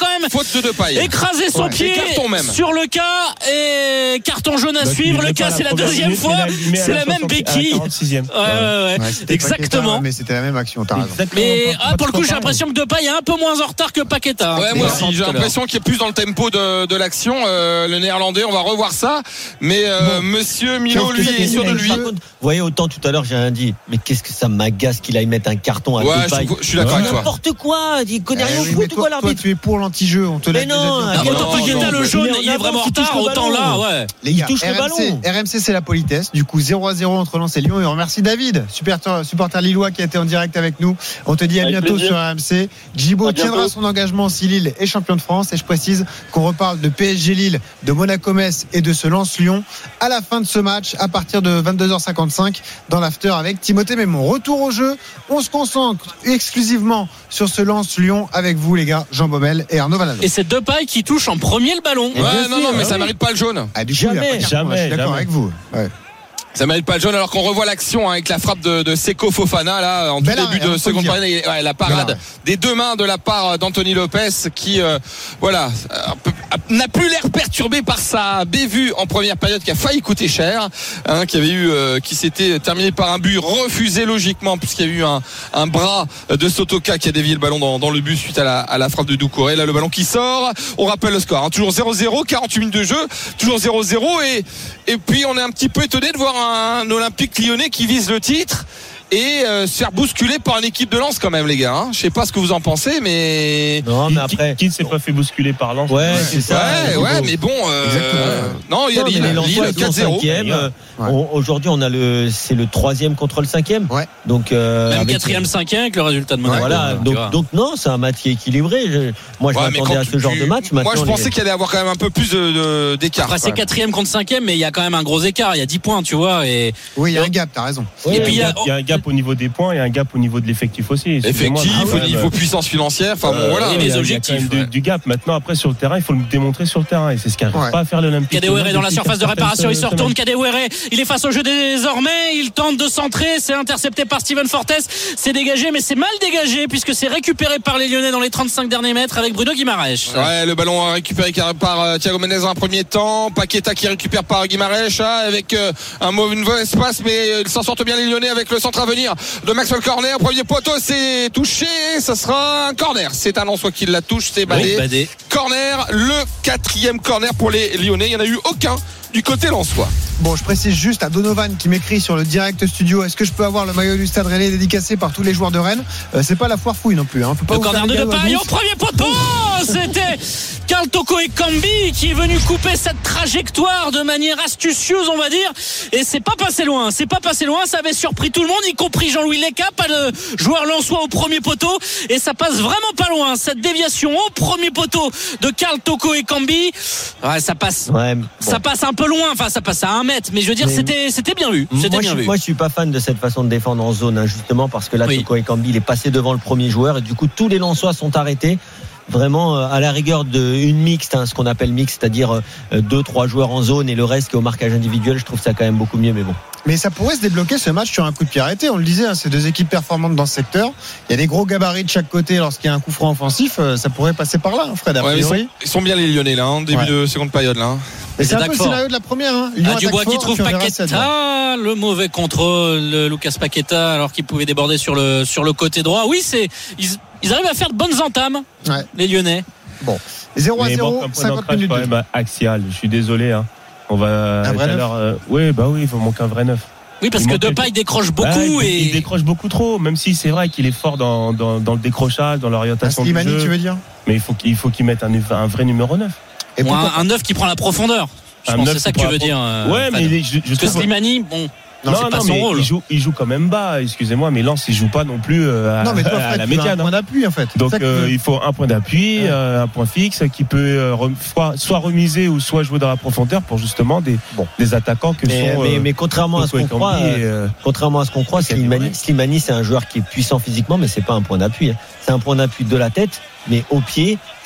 faute de Depay. Écraser son Ouais. pied Et carton même. sur le cas et carton jaune à Donc, suivre. il Le met cas, pas c'est la première deuxième minute, fois. mais là, il met à C'est la même soixante à la béquille. quarante-sixième. Ouais, ouais, ouais. Ouais, c'était Exactement. Paqueta, mais c'était la même action, t'as raison. Mais ah, pour le coup, j'ai l'impression que Depay est un peu moins en retard que Paqueta. Ouais, moi aussi, j'ai l'impression qu'il est plus dans le tempo de, de l'action. Euh, le néerlandais, on va revoir ça. Mais euh, Bon. monsieur Milo, lui, est sûr de lui. Par contre, vous voyez, autant tout à l'heure, j'ai rien dit. Mais qu'est-ce que ça m'agace qu'il aille mettre un carton à Ouais, Depay. je, je suis d'accord avec toi. N'importe quoi. Il connaît rien Eh au oui, foot mais ou toi, quoi, toi, l'arbitre. tu es pour l'anti-jeu, on te l'a Mais déjà non, dit. ah, Ah, non, autant Paqueta, le jaune, il est vraiment en retard. Autant là, ouais. Les Il gars, touche le R M C, ballon. R M C, c'est la politesse. Du coup, zéro à zéro entre Lens et Lyon. Et on remercie David, supporter, supporter lillois qui a été en direct avec nous. On te dit à Avec bientôt plaisir. sur R M C. Djibo À bientôt. tiendra son engagement si Lille est champion de France. Et je précise qu'on reparle de P S G Lille, de Monaco-Metz et de ce Lens-Lyon à la fin de ce match, à partir de vingt-deux heures cinquante-cinq dans l'after avec Timothée Mémon. Retour au jeu. On se concentre exclusivement sur ce Lens-Lyon avec vous, les gars, Jean Baumel et Arnaud Valadon. Et c'est Depay qui touche en premier le ballon. Ouais, non, non, mais ça mérite pas le jaune. Ah, du coup, il y a Jamais, pas de carton, jamais, je suis d'accord jamais. avec vous. Ouais. Ça mérite pas le jaune alors qu'on revoit l'action hein, avec la frappe de, de Seko Fofana là en tout Bel début arrêt, de hein, faut seconde le dire. période. Ouais, la parade Bel arrêt. des deux mains de la part d'Anthony Lopez qui euh, voilà un peu- n'a plus l'air perturbé par sa bévue en première période qui a failli coûter cher, hein, qui avait eu euh, qui s'était terminé par un but refusé logiquement puisqu'il y a eu un, un bras de Sotoka qui a dévié le ballon dans, dans le but suite à la, à la frappe de Doucouré. Là le ballon qui sort, on rappelle le score hein, toujours zéro zéro, quarante-huit minutes de jeu, toujours zéro zéro et, et puis on est un petit peu étonné de voir un Olympique Lyonnais qui vise le titre et euh, se faire bousculer par une équipe de Lens quand même les gars hein. Je sais pas ce que vous en pensez mais Non, mais Qui- après. Qui ne s'est pas fait bousculer par Lens? Ouais, c'est ça. ouais ouais mais bon euh, Exactement. non il y a Non, mais Lille, les Lensois, Lille ils sont quatre zéro. cinquième. Euh, Ouais. on- Aujourd'hui, on a le, c'est le troisième contre le cinquième. Ouais. Donc, euh, Même avec- quatrième, cinquième avec le résultat de Monaco. Voilà. Tu Donc, vois. donc non, c'est un match qui est équilibré. Je- moi, je Ouais, mais m'attendais quand à ce tu- genre de match. moi je Maintenant, pensais les- qu'il allait avoir quand même un peu plus de, de- d'écart Après, quand c'est même. quatrième contre cinquième, mais il y a quand même un gros écart. Il y a dix points, tu vois. Et Oui, il y a un gap, t'as raison. Ouais, Et puis, Il y, a, il y a- il y a un gap au niveau des points et un gap au niveau de l'effectif aussi. Excusez-moi, Effectif, mais au quand niveau même, puissance financière, enfin bon euh, voilà. et il les y a- il y a objectifs, quand même ouais. du, du gap. Maintenant, après, sur le terrain, il faut le démontrer sur le terrain. Et c'est ce qu'arrive Ouais. pas à faire l'Olympique. Kadewere dans la depuis surface de certaines réparation, il se semaines. retourne. Kadewere, il est face au jeu désormais. Il tente de centrer, c'est intercepté par Steven Fortes. C'est dégagé, mais c'est mal dégagé puisque c'est récupéré par les Lyonnais dans les trente-cinq derniers mètres avec Bruno Guimaraes. Ouais, le ballon récupéré par euh, Thiago Menez dans un premier temps. Paqueta qui récupère par Guimaraes hein, avec euh, un mauvais, une mauvaise passe, mais euh, ils s'en sortent bien les Lyonnais avec le centre à venir de Maxwell Cornet. Premier poteau, c'est touché. Ça sera un corner. C'est un Lensois qui la touche, c'est Badé. Oui, Badé. Corner, le quatrième corner pour les Lyonnais. Il n'y en a eu aucun du côté lensois. Bon, je précise juste à Donovan qui m'écrit sur le direct studio, est-ce que je peux avoir le maillot du Stade Rennais dédicacé par tous les joueurs de Rennes? euh, C'est pas la foire fouille non plus. Hein. Faut pas Le vous corner faire de des cadeaux à Depay tous. au premier poteau. C'était Karl Toko Ekambi qui est venu couper cette trajectoire de manière astucieuse, on va dire. Et c'est pas passé loin. C'est pas passé loin. Ça avait surpris tout le monde, y compris Jean-Louis Leca, pas de joueur lensois au premier poteau. Et ça passe vraiment pas loin. Cette déviation au premier poteau de Karl Toko Ekambi. Ouais, ça passe. Ouais, bon. Ça passe un peu loin. Enfin, ça passe à un mètre. Mais je veux dire, Mais- c'était, c'était bien vu. C'était Moi bien je, vu. moi, je suis pas fan de cette façon de défendre en zone, hein, justement, parce que là, Oui. Toko Ekambi, il est passé devant le premier joueur, et du coup, tous les Lensois sont arrêtés. Vraiment, euh, à la rigueur d'une mixte, hein, ce qu'on appelle mixte, c'est-à-dire euh, deux, trois joueurs en zone et le reste qui est au marquage individuel, je trouve ça quand même beaucoup mieux, mais bon. Mais ça pourrait se débloquer ce match sur un coup de pied arrêté. On le disait, hein, c'est deux équipes performantes dans ce secteur. Il y a des gros gabarits de chaque côté lorsqu'il y a un coup franc offensif. euh, Ça pourrait passer par là, hein, Fred. A Ouais, mais ils, sont, priori. ils sont bien les Lyonnais là, en début Ouais. de seconde période là. hein. Mais c'est un attaque peu le fort. scénario de la première. Hein. Lyon Ah, Dubois attaque qui fort, trouve puis on verra si ça devient. Paqueta, le mauvais contrôle, le Lucas Paqueta, alors qu'il pouvait déborder sur le, sur le côté droit. Oui, c'est, ils, ils arrivent à faire de bonnes entames, Ouais. les Lyonnais. Bon, zéro à Mais il zéro, manque un point cinquante d'ancrage minutes. quand de jeu. même axial. Je suis désolé. Hein. On va Un tout vrai à neuf l'heure. euh, oui, bah oui, il faut manquer un vrai neuf. Oui, parce Il que manque Depay quelque- décroche beaucoup Ah, il, et. il décroche beaucoup trop. Même si c'est vrai qu'il est fort dans, dans, dans le décrochage, dans Un l'orientation du Slimani, jeu. tu veux dire? Mais il faut qu'il faut qu'il mette un, un vrai numéro neuf. Et Ou pourquoi un, un neuf qui prend la profondeur. Je Un pense que neuf c'est ça qui que tu prend veux la dire. pro- euh, Ouais, Fred. mais je, je Parce que trouve- Slimani, bon. Non, c'est pas son mais rôle. Il joue, il joue quand même bas, excusez-moi, mais Lens, il joue pas non plus euh, à, Non, mais toi, à Fred, la tu veux un médiane. point hein. d'appui, en fait. C'est Donc ça que euh, tu veux. il faut un point d'appui, Ouais. euh, un point fixe qui peut euh, rem- soit, soit remiser ou soit jouer dans la profondeur pour justement des, Bon. des attaquants que Mais, sont. mais, euh, mais contrairement à ce Toko qu'on croit, Ekambi et, euh, euh, contrairement à ce qu'on croit, et Slimani, Kadewere. Slimani, c'est un joueur qui est puissant physiquement, mais c'est pas un point d'appui. hein. C'est un point d'appui de la tête, mais au pied,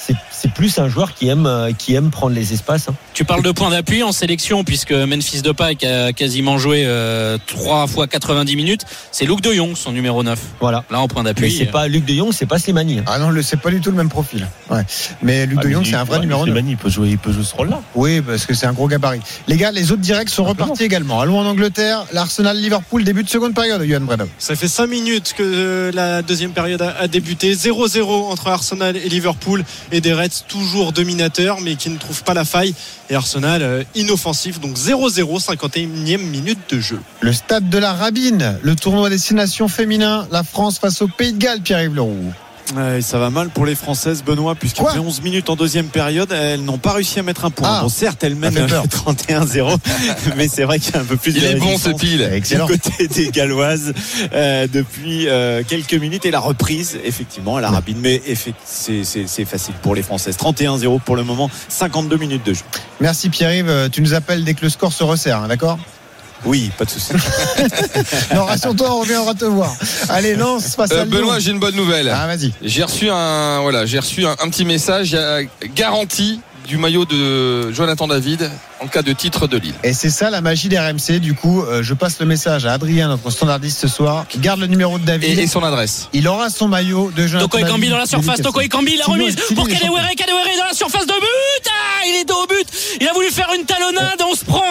c'est, c'est plus un joueur qui aime, euh, qui aime prendre les espaces. Hein. Tu parles de points d'appui en sélection, puisque Memphis Depay qui a quasiment joué euh, trois fois quatre-vingt-dix minutes, c'est Luc de Jong, son numéro neuf. Voilà. Là en point d'appui. Mais c'est pas Luc de Jong, c'est pas Slimani. Hein. Ah non, le, c'est pas du tout le même profil. Ouais. Mais Luc Ah, de Jong, mais c'est un vrai ouais, numéro neuf. Slimani, il peut jouer, il peut jouer ce rôle-là. Oui, parce que c'est un gros gabarit. Les gars, les autres directs sont repartis également. Allons en Angleterre, l'Arsenal Liverpool, début de seconde période, Johan Bredov. Ça fait cinq minutes que euh, la deuxième période a, a débuté. zéro zéro entre Arsenal et Liverpool, et des Reds toujours dominateurs mais qui ne trouvent pas la faille, et Arsenal euh, inoffensif. Donc zéro zéro, cinquante et unième minute de jeu. Le stade de la Rabine, le tournoi destination féminin, la France face au Pays de Galles, Pierre-Yves Leroux. Ouais, ça va mal pour les Françaises, Benoît, puisqu'après onze minutes en deuxième période, elles n'ont pas réussi à mettre un point. Ah, bon, certes, elles mènent trente et un zéro, mais c'est vrai qu'il y a un peu plus Il de est bon ce pile. du côté des Galloises euh, depuis euh, quelques minutes, et la reprise, effectivement, à la Rabine, mais effect- c'est, c'est, c'est facile pour les Françaises. trente et un zéro pour le moment, cinquante-deux minutes de jeu. Merci Pierre-Yves, tu nous appelles dès que le score se resserre, hein, d'accord? Oui, pas de souci. Non, rassure-toi, on reviendra te voir. Allez, Lens face Euh, à Lyon. Benoît, j'ai une bonne nouvelle. Ah, vas-y. J'ai reçu un, voilà, j'ai reçu un, un petit message. Il y a garantie du maillot de Jonathan David en cas de titre de Lille. Et c'est ça la magie des R M C. Du coup, euh, je passe le message à Adrien, notre standardiste ce soir, qui garde le numéro de David Et, et son adresse. Il aura son maillot de Jonathan Toko Ekambi David. dans la surface, Toko Ekambi, la Sinon, remise sinon, pour il est Kadewere, champion. Kadewere dans la surface de but. Ah, il est dos au but. Il a voulu faire une talonnade. On se prend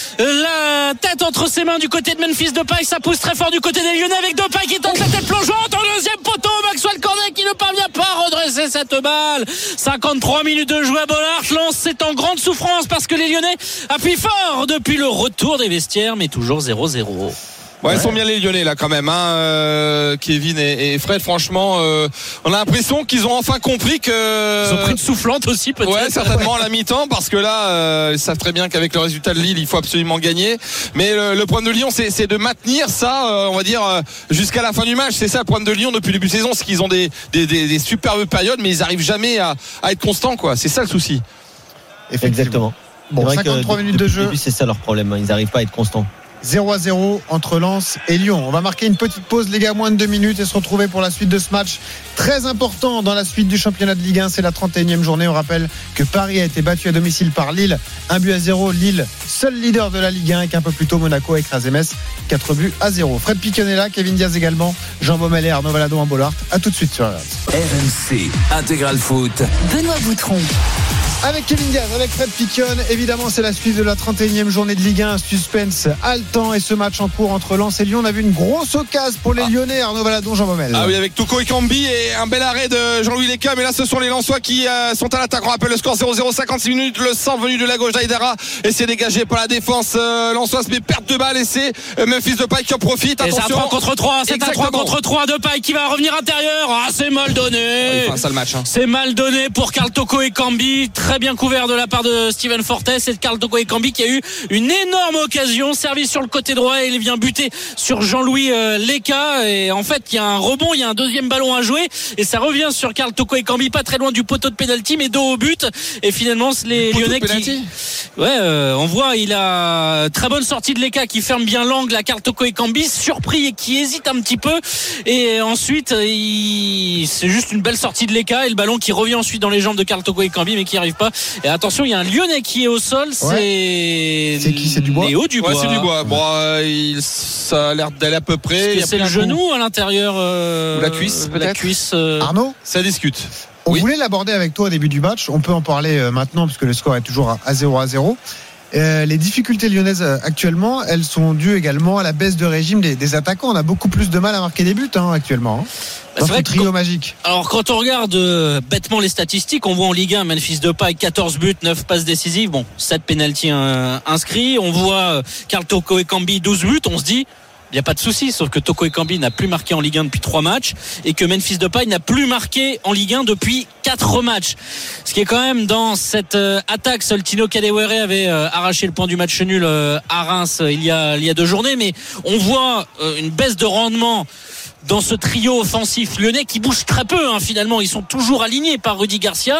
la tête entre ses mains du côté de Memphis Depay. Ça pousse très fort du côté des Lyonnais avec Depay qui tente la tête plongeante au deuxième poteau. Maxwell Cornet qui ne parvient pas à redresser cette balle. cinquante-trois minutes de jeu à Bollard. Lens, c'est en grande souffrance parce que les Lyonnais appuient fort depuis le retour des vestiaires, mais toujours zéro zéro. Ouais, ils sont bien les Lyonnais là quand même, hein, euh, Kevin et, et Fred. Franchement, euh, on a l'impression qu'ils ont enfin compris que. Ils ont pris une soufflante aussi peut-être. Ouais, certainement à la mi-temps, parce que là, euh, ils savent très bien qu'avec le résultat de Lille, il faut absolument gagner. Mais le, le problème de Lyon, c'est, c'est de maintenir ça, euh, on va dire, euh, jusqu'à la fin du match. C'est ça le problème de Lyon depuis le début de saison, c'est qu'ils ont des, des, des, des superbes périodes, mais ils arrivent jamais à, à être constants, quoi. C'est ça le souci. Exactement. Bon, C'est vrai cinquante-trois que minutes de depuis jeu. le début, c'est ça leur problème. Ils n'arrivent pas à être constants. zéro à zéro entre Lens et Lyon. On va marquer une petite pause, les gars, moins de deux minutes, et se retrouver pour la suite de ce match très important dans la suite du championnat de Ligue un. C'est la trente et unième journée. On rappelle que Paris a été battu à domicile par Lille, un but à zéro. Lille, seul leader de la Ligue un, avec un peu plus tôt Monaco a écrasé Metz, quatre buts à zéro. Fred Piquionnet, Kevin Diaz également, Jean Baumel et Arnaud Valadon en Bollard. À tout de suite sur R M C. R M C Intégral Foot. Benoît Boutron. Avec Kevin Diaz, avec Fred Piquion, évidemment c'est la suite de la trente et unième journée de Ligue un, suspense haletant, et ce match en cours entre Lens et Lyon. On a vu une grosse occasion pour les ah. Lyonnais, Arnaud Valadon, Jean Baumel. Ah oui, avec Toko Ekambi et un bel arrêt de Jean-Louis Leca, mais là ce sont les Lensois qui euh, sont à l'attaque. On rappelle le score zéro zéro, cinquante-six minutes, le centre venu de la gauche d'Aïdara, et c'est dégagé par la défense euh, lensoise, mais perte de balle, et c'est euh, Memphis Depay qui en profite. Et attention. c'est un trois contre trois, c'est Exactement. un trois contre trois, Depay qui va revenir intérieur. Ah, c'est mal donné. Ah, il fait un sale match, hein. C'est mal donné pour Karl Toko Ekambi, très bien couvert de la part de Steven Fortes, et de Karl Toko Ekambi qui a eu une énorme occasion, servi sur le côté droit, et il vient buter sur Jean-Louis euh, Leca, et en fait il y a un rebond, il y a un deuxième ballon à jouer, et ça revient sur Karl Toko Ekambi, pas très loin du poteau de pénalty, mais dos au but, et finalement c'est les poteau Lyonnais de pénalty. qui ouais euh, on voit, il a très bonne sortie de Leca qui ferme bien l'angle à Karl Toko Ekambi, surpris et qui hésite un petit peu, et ensuite il... c'est juste une belle sortie de Leca, et le ballon qui revient ensuite dans les jambes de Karl Toko Ekambi, mais qui arrive pas. Et attention, il y a un Lyonnais qui est au sol, c'est ouais. C'est qui, c'est Dubois. Léo Dubois. Ouais, c'est Dubois. Bon, euh, il... ça a l'air d'aller à peu près. Est-ce que c'est le genou à l'intérieur euh... ou la cuisse, peut-être. La cuisse. Euh... Arnaud, ça discute. On oui. voulait l'aborder avec toi au début du match. On peut en parler euh, maintenant puisque le score est toujours à zéro à zéro. Euh, les difficultés lyonnaises euh, actuellement, elles sont dues également à la baisse de régime des, des attaquants. On a beaucoup plus de mal à marquer des buts hein, actuellement. Hein. Bah, c'est vrai trio quand, magique. Alors quand on regarde euh, bêtement les statistiques, on voit en Ligue un Memphis Depay quatorze buts, neuf passes décisives, bon sept pénaltys euh, inscrits. On voit euh, Karl Toko Ekambi douze buts. On se dit il n'y a pas de souci, sauf que Toko Ekambi n'a plus marqué en Ligue un depuis trois matchs, et que Memphis Depay n'a plus marqué en Ligue un depuis quatre matchs. Ce qui est quand même dans cette euh, attaque, seul Tino Kadewere avait euh, arraché le point du match nul euh, à Reims euh, il y a il y a deux journées, mais on voit euh, une baisse de rendement dans ce trio offensif lyonnais qui bouge très peu hein, finalement. Ils sont toujours alignés par Rudy Garcia,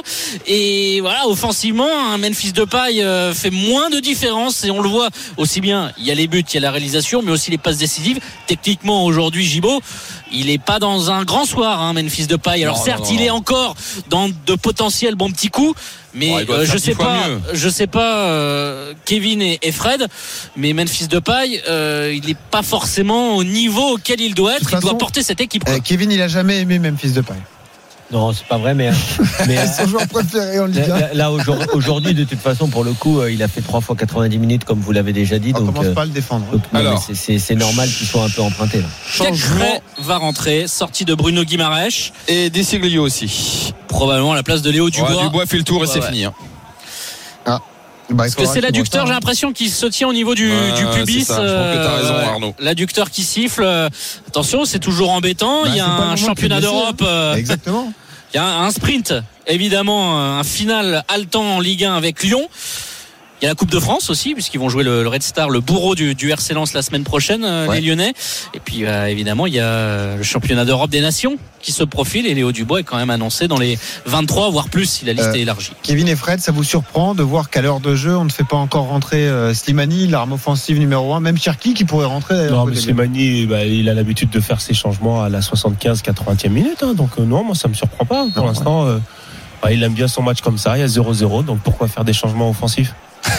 et voilà, offensivement hein, Memphis Depay euh, fait moins de différence, et on le voit aussi bien, il y a les buts, il y a la réalisation, mais aussi les passes décisives. Techniquement aujourd'hui, Gibaud, il est pas dans un grand soir, hein, Memphis Depay. Alors non, certes, non, non, il est non. encore dans de potentiels bons petits coups, mais Ouais, il doit euh, faire je dix sais fois pas, mieux. je sais pas, euh, Kevin et, et Fred, mais Memphis Depay, euh, il n'est pas forcément au niveau auquel il doit être. toute Il doit façon, porter cette équipe. quoi. Euh, Kevin, il a jamais aimé Memphis Depay. Non, c'est pas vrai, mais, mais C'est son joueur préféré en Ligue un. là, là, aujourd'hui, aujourd'hui, de toute façon, pour le coup, euh, il a fait trois fois quatre-vingt-dix minutes, comme vous l'avez déjà dit. On donc, commence euh, pas à le défendre. donc, non, Alors. mais c'est, c'est, c'est normal qu'il soit un peu emprunté. Là. Cacré va rentrer, sortie de Bruno Guimaraes, Et Desiglio aussi. probablement à la place de Léo Dubois. Ouais, Dubois fait le tour et Ouais, c'est ouais. fini. hein. Bah, Parce que c'est l'adducteur, j'ai l'impression qu'il se tient au niveau du, Ouais, du ouais, pubis. c'est ça. Je pense que t'as raison, Arnaud. L'adducteur qui siffle. Euh, Attention, c'est toujours embêtant. Bah, il y a c'est pas le moment un de championnat te blesser, d'Europe. euh, Exactement. Il y a un, un sprint, évidemment, un final haletant en Ligue un avec Lyon. Il y a la Coupe de France aussi, puisqu'ils vont jouer le, le Red Star, le bourreau du, du R C Lens la semaine prochaine, euh, Ouais. les Lyonnais. Et puis, euh, évidemment, il y a le championnat d'Europe des Nations qui se profile. Et Léo Dubois est quand même annoncé dans les vingt-trois, voire plus, si la liste Euh, est élargie. Kevin et Fred, ça vous surprend de voir qu'à l'heure de jeu, on ne fait pas encore rentrer euh, Slimani, l'arme offensive numéro un, même Cherki qui pourrait rentrer. d'ailleurs, Non, au mais début. Slimani, bah, il a l'habitude de faire ses changements à la soixante-quinze quatre-vingtième minute. Hein, donc, euh, non, moi, ça me surprend pas. Pour Non, l'instant, euh, bah, il aime bien son match comme ça. Il y a zéro zéro. Donc, pourquoi faire des changements offensifs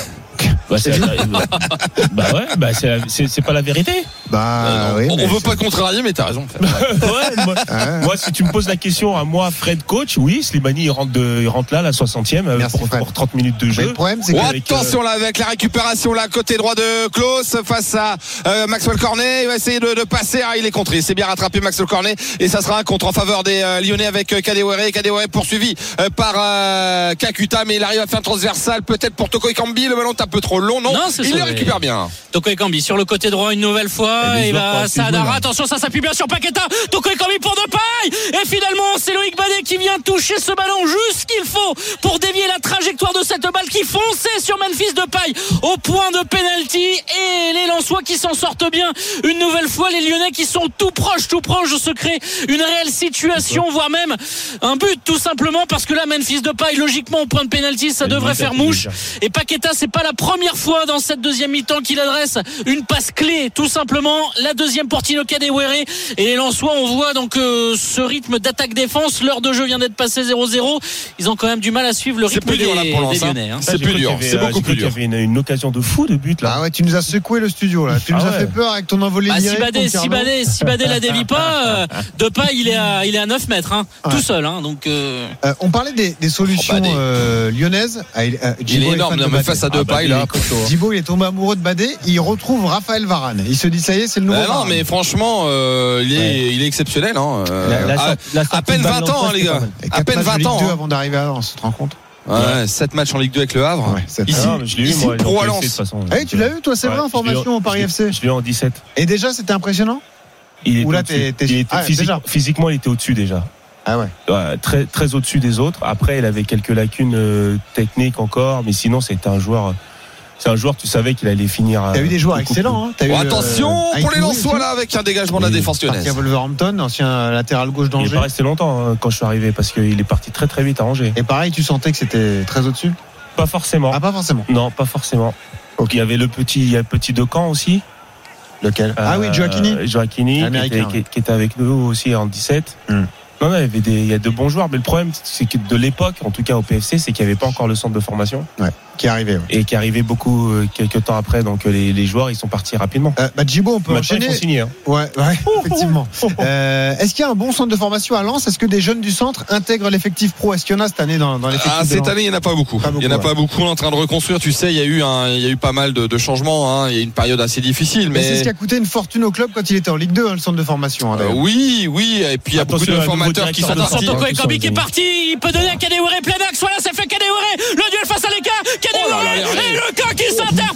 bah, c'est, la- bah ouais, bah c'est, la- c'est, c'est pas la vérité. Bah, Euh, oui, on, mais on veut c'est- pas contrarier, mais t'as raison. en fait. Ouais, moi, Ouais. moi, si tu me poses la question à moi, Fred coach, oui, Slimani il rentre, de, il rentre là, la soixantième, euh, Merci, pour, Fred. pour trente minutes de Mais jeu. le problème, c'est que. Oh, avec, euh, attention là avec la récupération là côté droit de Klaus face à euh, Maxwell Cornet. Il va essayer de, de passer. Ah, il est contré. C'est bien rattrapé Maxwell Cornet et ça sera un contre en faveur des euh, Lyonnais avec euh, Kadewere. Kadewere poursuivi euh, par euh, Kakuta, mais il arrive à faire un transversal peut-être pour Toko Ekambi. Le ballon est un peu trop long. Non, Non, c'est il le sauvé. récupère bien. Toko Ekambi sur le côté droit une nouvelle fois. Et les Il joueurs va pas Saadara. activement, là. Attention, ça s'appuie bien sur Paqueta. Toko Ekambi pour Depay. Et finalement, c'est Loïc Badet qui vient toucher ce ballon juste ce qu'il faut pour dévier la trajectoire de cette balle qui fonçait sur Memphis Depay au point de pénalty. Et les Lensois qui s'en sortent bien une nouvelle fois. Les Lyonnais qui sont tout proches, tout proches de se créer une réelle situation, voire même un but tout simplement parce que là, Memphis Depay, logiquement au point de pénalty, ça Elle devrait est faire déjà. mouche. Et Paqueta, c'est pas la première fois dans cette deuxième mi-temps qu'il adresse une passe clé, tout simplement. La deuxième pour Tino Kadewere. Et les Lensois, on voit donc euh, ce rythme d'attaque-défense. L'heure de jeu vient d'être passée zéro zéro. Ils ont quand même du mal à suivre le C'est rythme plus des, dur là pour des Lens. hein. Lyonnais. hein. C'est j'ai plus cru dur. qu'il y avait, C'est euh, beaucoup j'ai plus cru dur. qu'il y avait une, une occasion de fou de but là. Ah ouais, tu nous as secoué le studio là. Tu nous Ah as ouais. fait peur avec ton envolée Ah, si lyrique, Badé, mon si Carlo. Badé, si Badé la dévie pas, euh, Depay, il est à, il est à neuf mètres, hein, Ouais. tout seul, hein, donc, euh, Euh, on parlait des, des solutions Oh, Badé. euh, lyonnaises. Ah, il, euh, Il Djibo est énorme. fan de Non, mais Badé. face à Ah, Depay Badé, là. il est costaud, hein. Djibo, il est tombé amoureux de Badé. Il retrouve Raphaël Varane. Il se dit ça y est, c'est le nouveau. Bah non, Varane. mais franchement, euh, il est, il est exceptionnel. Hein. Euh, La- la à, sorte- la à sortie peine de balle vingt ans, d'entrée, hein, les c'est gars. pas mal. Et À quatre peine matchs de vingt Ligue ans. deux hein. avant d'arriver à Lens, tu te rends compte? Ouais, sept matchs en Ligue deux avec le Havre. Ouais, c'est- Ici, Ah non, mais je l'ai eu, ici moi, pro en à P S C, Lens. de toute façon. Ah oui, tu l'as eu, toi, c'est Ouais, vrai, en je l'ai eu formation au Paris je F C. l'ai- Je l'ai eu en dix-sept. Et déjà, c'était impressionnant? Il était Ou là, au-dessus. t'es- t'es- Il était ah, physique- déjà. physiquement, il était au-dessus déjà. Ah ouais. Ouais, très, très au-dessus des autres. Après, il avait quelques lacunes euh, techniques encore, mais sinon, c'était un joueur. C'est un joueur, tu savais qu'il allait finir. T'as eu des joueurs beaucoup excellents, hein. T'as Bon, eu, attention euh, pour les Aïtoui Lensois aussi, là avec un dégagement de la Oui. défense parti lyonnaise. à Wolverhampton, ancien latéral gauche Il n'est d'Angers. pas resté longtemps hein, quand je suis arrivé parce qu'il est parti très très vite à Angers. Et pareil, tu sentais que c'était très au-dessus? Pas forcément. Ah, pas forcément. Non, pas forcément. Donc il y avait le petit, il y a le petit Decamp aussi. Lequel? Ah oui, Gioacchini. Euh, Gioacchini, qui Américain, était, ouais. qui, qui était avec nous aussi en dix-sept. Hmm. Non, non, il y avait des, il y a de bons joueurs, mais le problème, c'est que de l'époque, en tout cas au P F C, c'est qu'il n'y avait pas encore le centre de formation. Ouais, qui est arrivé. Ouais. Et qui arrivait beaucoup, euh, quelques temps après. Donc euh, les, les joueurs, ils sont partis rapidement. Euh, bah, Djibo, on peut Maintenant, ils enchaîner. sont signés, hein. Ouais, ouais, effectivement. Euh, est-ce qu'il y a un bon centre de formation à Lens? Est-ce que des jeunes du centre intègrent l'effectif pro? Est-ce qu'il y en a cette année dans, dans l'effectif Ah, de cette Lens? année, il n'y en a pas beaucoup. Pas beaucoup, il n'y en a ouais. pas beaucoup. On est en train de reconstruire. Tu sais, il y a eu un, il y a eu pas mal de, de changements. Hein. Il y a eu une période assez difficile, Mais mais. c'est ce qui a coûté une fortune au club quand il était en Ligue deux, hein, le centre de formation. Hein, Euh, d'ailleurs. oui, oui. Et puis il y a beaucoup Attention, de un nouveau formateurs qui sont directeur de partis. Attention, Toko hein, Ekambi tous qui est sont parti. Il peut donner à Kadewere plein axe. Voilà, ça fait Kadewere. Le duel face à l'écart. Oh là là, Kadewere. les- Et le cas qui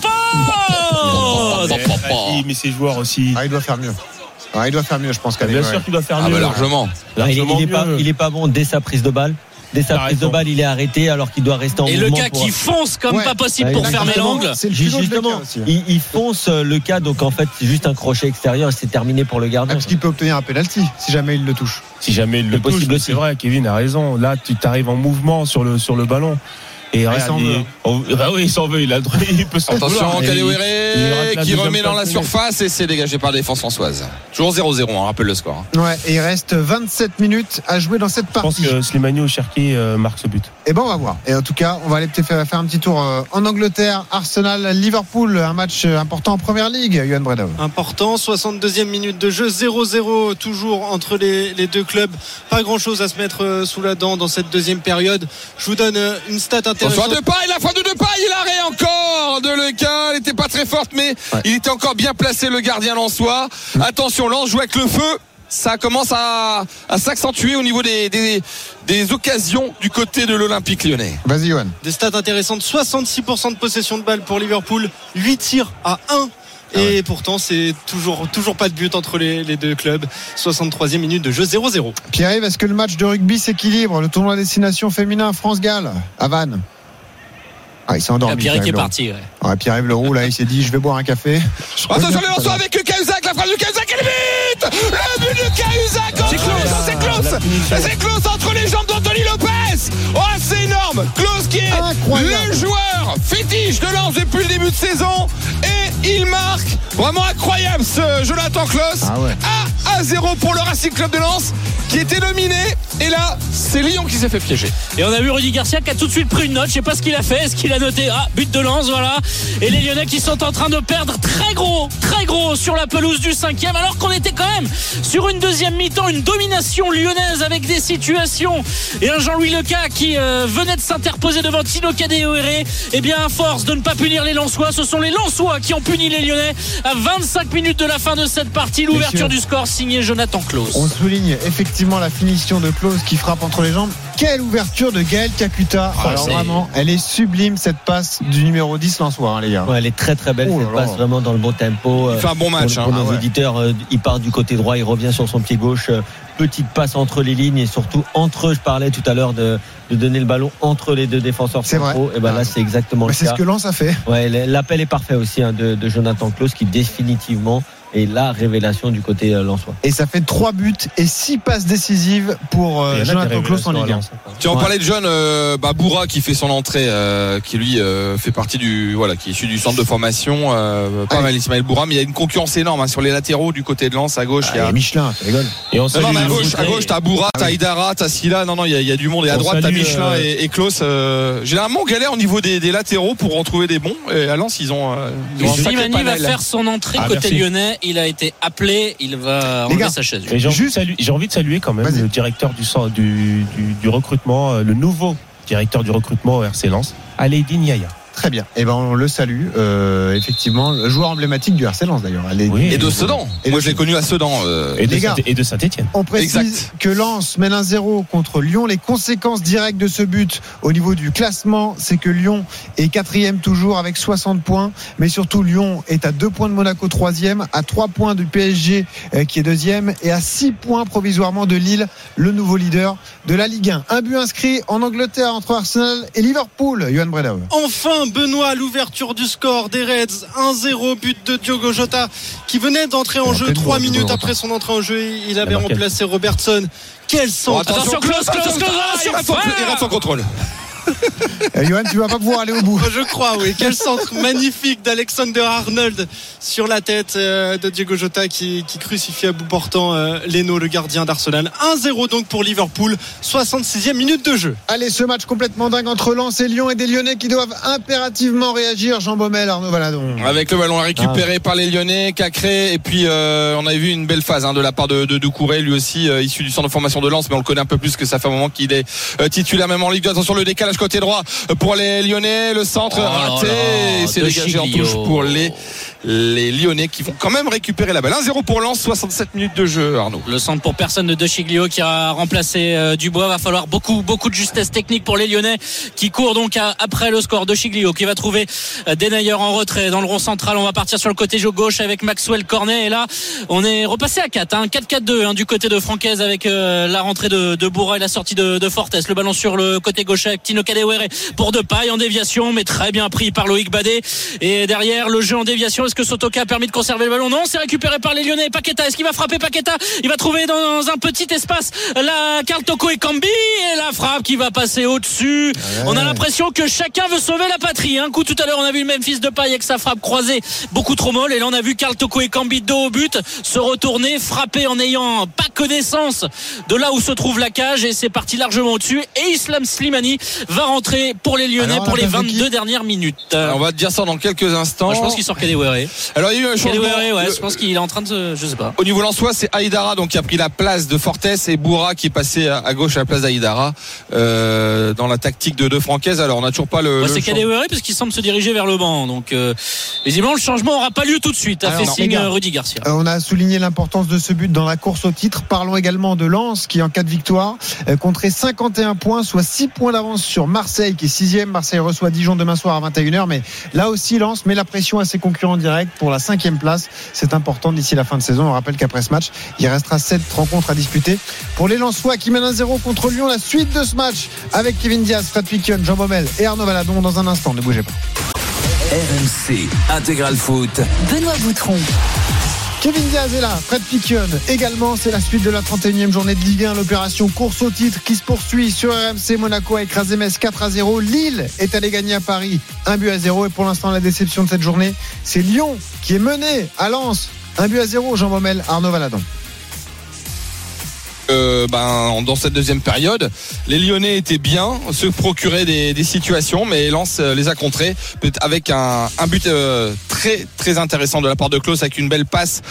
s'interpose. Mais, mais ces joueurs aussi. Ah, il doit faire mieux. Ah, il doit faire mieux, je pense. Bien qu'Adewere. sûr qu'il doit faire Ah, mieux. bah, largement. Non, il, est, Largement il est pas, mieux. il est pas bon dès sa prise de balle. Dès sa T'as prise de raison. balle, il est arrêté alors qu'il doit rester en Et le mouvement. cas pour- qui fonce comme Ouais. pas possible Ouais, pour il a fermer justement- l'angle. C'est le culot de Justement, Becker aussi. il, il fonce euh, le cas, donc en fait, c'est juste un crochet extérieur et c'est terminé pour le Ah, gardien. parce qu'il peut obtenir un penalty si jamais il le touche. Si jamais il le C'est possible touche, aussi. c'est vrai, Kevin a raison. Là, tu t'arrives en mouvement sur le, sur le ballon. Et Ah, il regarde, s'en il- veut. on- bah oui, il s'en veut. Il, a, il peut s'en Attention, vouloir. Et il- il rate Kadewere la qui deuxième remet dans la passe. surface et c'est dégagé par la défense françoise. Toujours zéro zéro, on rappelle le score. Ouais, et il reste vingt-sept minutes à jouer dans cette Je pense partie. que Slimani ou Cherki euh, marque ce but. Et ben on va voir. Et en tout cas, on va aller peut-être faire, faire un petit tour euh, en Angleterre. Arsenal, Liverpool, un match euh, important en Première Ligue. Johan Bredov. Important, soixante-deuxième minute de jeu, zéro zéro toujours entre les, les deux clubs. Pas grand chose à se mettre euh, sous la dent dans cette deuxième période. Je vous donne euh, une stat Bonsoir intéressante. de paille, la fin de de paille, l'arrêt encore de Lequin. Elle n'était pas très forte, mais ouais. il était encore bien placé, le gardien lensois. Mmh. Attention, Lens joue avec le feu. Ça commence à, à s'accentuer au niveau des, des, des occasions du côté de l'Olympique lyonnais. Vas-y, Johan. Des stats intéressantes, soixante-six pour cent de possession de balle pour Liverpool, huit tirs à un. Et ah ouais. pourtant, c'est toujours, toujours pas de but entre les, les deux clubs. soixante-troisième minute de jeu, zéro zéro. Pierre-Yves, est-ce que le match de rugby s'équilibre? Le tournoi destination féminin France-Galles à Vannes. Ah, il s'est endormi. Pierre-Yves qui est parti. Ouais. Ouais, Pierre-Yves Leroux, là, il s'est dit, je vais boire un café. Attention, les lanceurs avec Cahuzac, la frappe de Cahuzac, et le but! Le but de Cahuzac! C'est close, c'est close! C'est close entre les jambes d'Anthony Lopez! Oh, c'est énorme! Klose qui est incroyable. Le joueur fétiche de Lens depuis le début de saison. Et il marque. Vraiment incroyable ce Jonathan Klose. Ah ouais. un à zéro pour le Racing Club de Lens qui était dominé. Et là, c'est Lyon qui s'est fait piéger. Et on a vu Rudy Garcia qui a tout de suite pris une note. Je sais pas ce qu'il a fait. Est-ce qu'il a noté? Ah, but de Lens, voilà. Et les Lyonnais qui sont en train de perdre très gros, très gros sur la pelouse du cinquième, alors qu'on était quand même sur une deuxième mi-temps, une domination lyonnaise avec des situations. Et un Jean-Louis Leca qui euh, venait de s'interposer devant Tino Kadewere. Et bien, à force de ne pas punir les Lensois, ce sont les Lensois qui ont puni les Lyonnais à vingt-cinq minutes de la fin de cette partie. L'ouverture du score signée Jonathan Klose. On souligne effectivement la finition de Klose qui frappe entre les jambes. Quelle ouverture de Gaël Kakuta. Oh, alors c'est... vraiment, elle est sublime cette passe du numéro dix lensois, hein, les gars. Ouais, elle est très très belle, oh cette passe vraiment dans le bon tempo. Il fait un bon match. Pour, pour hein. nos ah ouais. auditeurs, euh, il part du côté droit, il revient sur son pied gauche. Euh, petite passe entre les lignes et surtout entre eux. Je parlais tout à l'heure de, de donner le ballon entre les deux défenseurs centraux. Et ben là, c'est exactement Mais le c'est cas. C'est ce que Lens a fait. Ouais, l'appel est parfait aussi hein, de, de Jonathan Klose qui définitivement est la révélation du côté euh, lensois. Et ça fait trois buts et six passes décisives pour euh, Jonathan Klose en Ligue un. Tu en ouais. parlais de jeune euh, bah, Boura qui fait son entrée, euh, qui lui euh, fait partie du voilà, qui est issu du centre de formation. Euh, pas ah, mal Ismaël Boura, mais il y a une concurrence énorme hein, sur les latéraux du côté de Lens à gauche. Ah, il y a Michelin, ça rigole. Et on non, non, mais à gauche, à gauche, t'as Boura, ah, t'as Idara, t'as Silla. Non, non, il y, y a du monde. Et à on droite, t'as Michelin euh... et, et Klose. Euh, généralement, on galère au niveau des, des latéraux pour en trouver des bons. Et à Lens, ils ont. Euh, ils ont Slimani va faire son entrée ah, côté merci. lyonnais. Il a été appelé. Il va enlever sa chaise. J'ai envie, saluer, j'ai envie de saluer quand même Vas-y. le directeur du, du, du, du recrutement, le nouveau directeur du recrutement au R C Lens, Aledin Yaya. Très bien. Et eh ben on le salue. Euh, effectivement, le joueur emblématique du R C Lens d'ailleurs. Oui, et de Sedan. Et Moi, de... je l'ai connu à Sedan. Euh... Et, de Saint- et de Saint-Étienne. On précise exact. que Lens mène un zéro contre Lyon. Les conséquences directes de ce but au niveau du classement, c'est que Lyon est quatrième toujours avec soixante points, mais surtout Lyon est à deux points de Monaco troisième, à trois points du P S G euh, qui est deuxième, et à six points provisoirement de Lille, le nouveau leader de la Ligue un. Un but inscrit en Angleterre entre Arsenal et Liverpool. Johan Bredov. Enfin. Benoît, l'ouverture du score des Reds, un zéro, but de Diogo Jota qui venait d'entrer en jeu trois minutes après son entrée en jeu. Il avait remplacé Robertson. Quel centre! Oh, attention, Klose, Klose, Klose, il rate son contrôle. Et Johan, tu vas pas pouvoir aller au bout. Je crois, oui. Quel centre magnifique d'Alexander Arnold sur la tête euh, de Diogo Jota qui, qui crucifie à bout portant euh, Leno, le gardien d'Arsenal. un zéro donc pour Liverpool, soixante-sixième minute de jeu. Allez, ce match complètement dingue entre Lens et Lyon, et des Lyonnais qui doivent impérativement réagir. Jean Baumel, Arnaud Valadon. Avec le ballon récupéré ah. par les Lyonnais, Cacré, et puis euh, on avait vu une belle phase hein, de la part de, de Doucouré, lui aussi euh, issu du centre de formation de Lens, mais on le connaît un peu plus que ça fait un moment qu'il est euh, titulaire même en Ligue deux. Attention, le décalage côté droit pour les Lyonnais, le centre oh raté, là là, c'est dégagé en touche pour les les Lyonnais qui vont quand même récupérer la balle. un zéro pour Lens, soixante-sept minutes de jeu, Arnaud. Le centre pour personne de De Sciglio qui a remplacé euh, Dubois. Va falloir beaucoup beaucoup de justesse technique pour les Lyonnais qui courent donc à, après le score. De Sciglio qui va trouver euh, Denayer en retrait dans le rond central. On va partir sur le côté gauche avec Maxwell Cornet, et là on est repassé à quatre hein, quatre quatre deux hein, du côté de Francaise avec euh, la rentrée de, de Boura et la sortie de, de Fortes. Le ballon sur le côté gauche avec Tino Kadewere pour Depay en déviation, mais très bien pris par Loïc Badet, et derrière le jeu en déviation Est-ce que Sotoka a permis de conserver le ballon? Non, c'est récupéré par les Lyonnais. Paqueta, est-ce qu'il va frapper Paqueta? Il va trouver dans un petit espace la Karl Toko Ekambi et la frappe qui va passer au-dessus. Ouais. On a l'impression que chacun veut sauver la patrie. Un coup tout à l'heure, on a vu Memphis Depay avec sa frappe croisée beaucoup trop molle, et là on a vu Karl Toko Ekambi dos au but se retourner, frapper en n'ayant pas connaissance de là où se trouve la cage, et c'est parti largement au-dessus. Et Islam Slimani va rentrer pour les Lyonnais. Alors, pour les vingt-deux dernières minutes. Alors, on va te dire ça dans quelques instants. Moi, je pense qu'il sort Kadewere. Alors il y a eu un changement. Kadewere, ouais, je pense qu'il est en train de, je sais pas. Au niveau lensois, c'est Aïdara donc qui a pris la place de Fortes, et Boura qui est passé à gauche à la place d'Aïdara euh, dans la tactique de, de Francaise. Alors on n'a toujours pas le. Ouais, le c'est Kadewere parce qu'il semble se diriger vers le banc. Donc euh, visiblement le changement n'aura pas lieu tout de suite. A Alors, fait non, signe Rudy Garcia. Euh, on a souligné l'importance de ce but dans la course au titre. Parlons également de Lens qui, en cas de victoire, euh, compterait cinquante et un points, soit six points d'avance sur Marseille qui est sixième. Marseille reçoit Dijon demain soir à vingt et une heures. Mais là aussi, Lens met la pression à ses concurrents directs pour la cinquième place. C'est important d'ici la fin de saison. On rappelle qu'après ce match, il restera sept rencontres à disputer pour les Lensois qui mènent un zéro contre Lyon. La suite de ce match avec Kevin Diaz, Fred Piquion, Jean Baumel et Arnaud Valadon dans un instant. Ne bougez pas. R M C Intégral Foot. Benoît Boutron. Kevin Diaz est là, Fred Piquion également. C'est la suite de la trente et unième journée de Ligue un, l'opération course au titre qui se poursuit sur R M C. Monaco a écrasé Metz quatre à zéro. Lille est allé gagner à Paris un but à zéro. Et pour l'instant, la déception de cette journée, c'est Lyon qui est mené à Lens un but à zéro. Jean Baumel, Arnaud Valadon. Euh, ben, dans cette deuxième période, les Lyonnais étaient bien, se procuraient des, des situations, mais Lens euh, les a contrés avec un, un but euh, très très intéressant de la part de Klose, avec une belle passe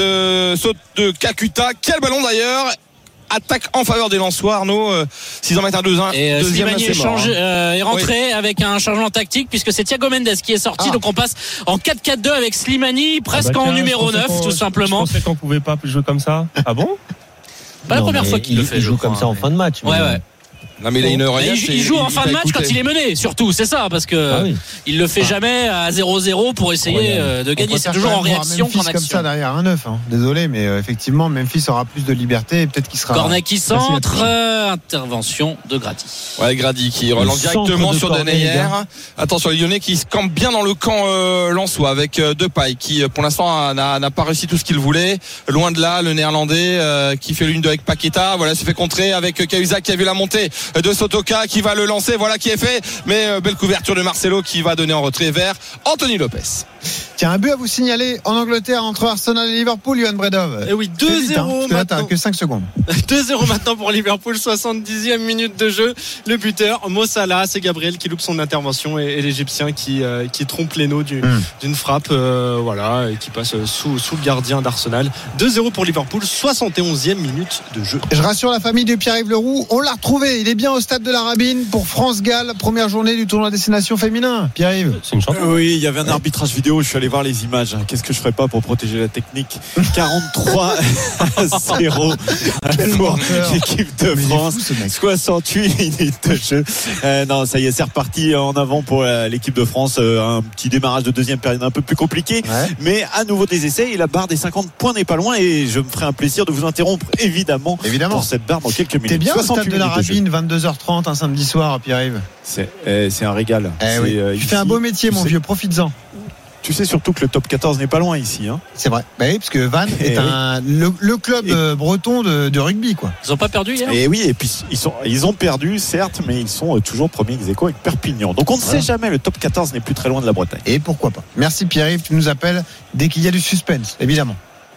de saute de Kakuta. Quel ballon d'ailleurs! Attaque en faveur des Lensois, Arnaud. Euh, s'ils en mettent un deux un, et euh, deuxième Slimani est, mort, hein. euh, est rentré oui. avec un changement tactique, puisque c'est Thiago Mendes qui est sorti. Ah. Donc on passe en quatre quatre deux avec Slimani, presque ah bah tiens, en numéro neuf, tout simplement. Je pensais qu'on pouvait pas jouer comme ça. Ah bon? Pas non, la première fois qu'il le fait. Il joue comme ça en fin de match. Ouais, ouais. Non, mais il, a une bon. il, il joue en fin de match écouté. Quand il est mené, surtout, c'est ça, parce que ah oui. il le fait ah. jamais à zéro zéro pour essayer ouais, de gagner. C'est toujours en réaction qu'en action. Comme ça derrière un neuf, hein. Désolé, mais euh, effectivement, Memphis aura plus de liberté et peut-être qu'il sera. Cornet qui centre, euh, intervention de Grady. Ouais, Grady qui relance directement sur Denayer. Attention, les Lyonnais qui se campent bien dans le camp euh, lensois avec euh, Depay qui, pour l'instant, n'a, n'a pas réussi tout ce qu'il voulait. Loin de là, le Néerlandais euh, qui fait l'une deux avec Paqueta. Voilà, se fait contrer avec Cahuzac qui a vu la montée de Sotoka, qui va le lancer, voilà qui est fait, mais euh, belle couverture de Marcelo qui va donner en retrait vers Anthony Lopez. Tiens, un but à vous signaler en Angleterre entre Arsenal et Liverpool, Johan Bredov. Et oui, deux zéro hein, là, t'as que cinq secondes. deux zéro maintenant pour Liverpool, soixante-dixième minute de jeu. Le buteur, Mo Salah, c'est Gabriel qui loupe son intervention et, et l'Égyptien qui, euh, qui trompe Leno du, mm. d'une frappe, euh, voilà, et qui passe sous, sous le gardien d'Arsenal. deux zéro pour Liverpool, soixante et onzième minute de jeu. Je rassure la famille de Pierre-Yves Leroux, on l'a retrouvé, il est bien au stade de la Rabine pour France-Galles, première journée du tournoi destination fémménin. Pierre-Yves. C'est une chance. Euh, oui, il y avait un arbitrage vidéo, je suis allé voir les images. Qu'est-ce que je ferais pas pour protéger la technique? quarante-trois à zéro pour l'équipe de France. Fou, soixante-huit minutes de jeu. Euh, non, ça y est, c'est reparti en avant pour l'équipe de France. Un petit démarrage de deuxième période un peu plus compliqué, ouais. mais à nouveau des essais et la barre des cinquante points n'est pas loin. Et je me ferai un plaisir de vous interrompre évidemment, évidemment. pour cette barre dans quelques minutes. T'es bien au stade de la Rabine, vingt-deux heures trente un samedi soir, Pierre-Yves. C'est, euh, c'est un régal. Eh oui. euh, tu ici, fais un beau métier, mon sais. vieux, profites-en. Tu sais surtout que le top quatorze n'est pas loin ici. Hein. C'est vrai. Bah oui, parce que Vannes est un, le, le club et breton de, de rugby. Quoi. Ils n'ont pas perdu hier. Et oui, et puis ils, sont, ils ont perdu, certes, mais ils sont toujours premiers ex-aequo avec Perpignan. Donc on ne voilà. sait jamais, le top quatorze n'est plus très loin de la Bretagne. Et pourquoi pas. Merci Pierre-Yves, tu nous appelles dès qu'il y a du suspense, évidemment.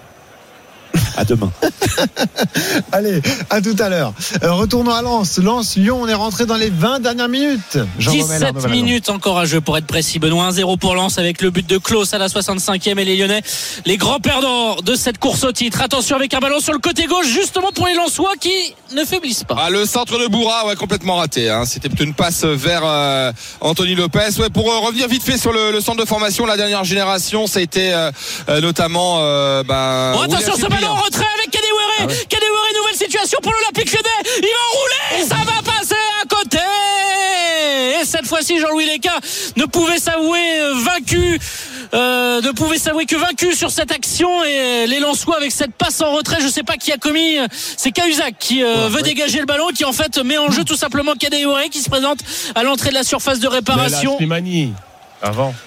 À demain. Allez, à tout à l'heure. Euh, retournons à Lens. Lens, Lyon, on est rentré dans les vingt dernières minutes. Jean dix-sept Rommel, minutes encore à jeu pour être précis. Benoît, un zéro pour Lens avec le but de Klose à la soixante-cinquième et les Lyonnais, les grands perdants de cette course au titre. Attention avec un ballon sur le côté gauche, justement pour les Lensois qui ne faiblissent pas. Ah, le centre de Boura, ouais, complètement raté. Hein. C'était plutôt une passe vers euh, Anthony Lopez. Ouais, pour euh, revenir vite fait sur le, le centre de formation, la dernière génération, ça a été euh, euh, notamment. Euh, bah, bon, attention, ce ballon en retrait avec Kadewere. Ah ouais. Kadewere, nouvelle situation pour l'Olympique Lyonnais. Il va rouler, ça va passer à côté. Et cette fois-ci, Jean-Louis Leca ne pouvait s'avouer vaincu. Euh, ne pouvait s'avouer que vaincu sur cette action, et les Lensois avec cette passe en retrait, je sais pas qui a commis, c'est Cahuzac qui euh, ouais, veut ouais. dégager le ballon, qui en fait met en jeu tout simplement Kadewere qui se présente à l'entrée de la surface de réparation. Mais là, Slimani, avant.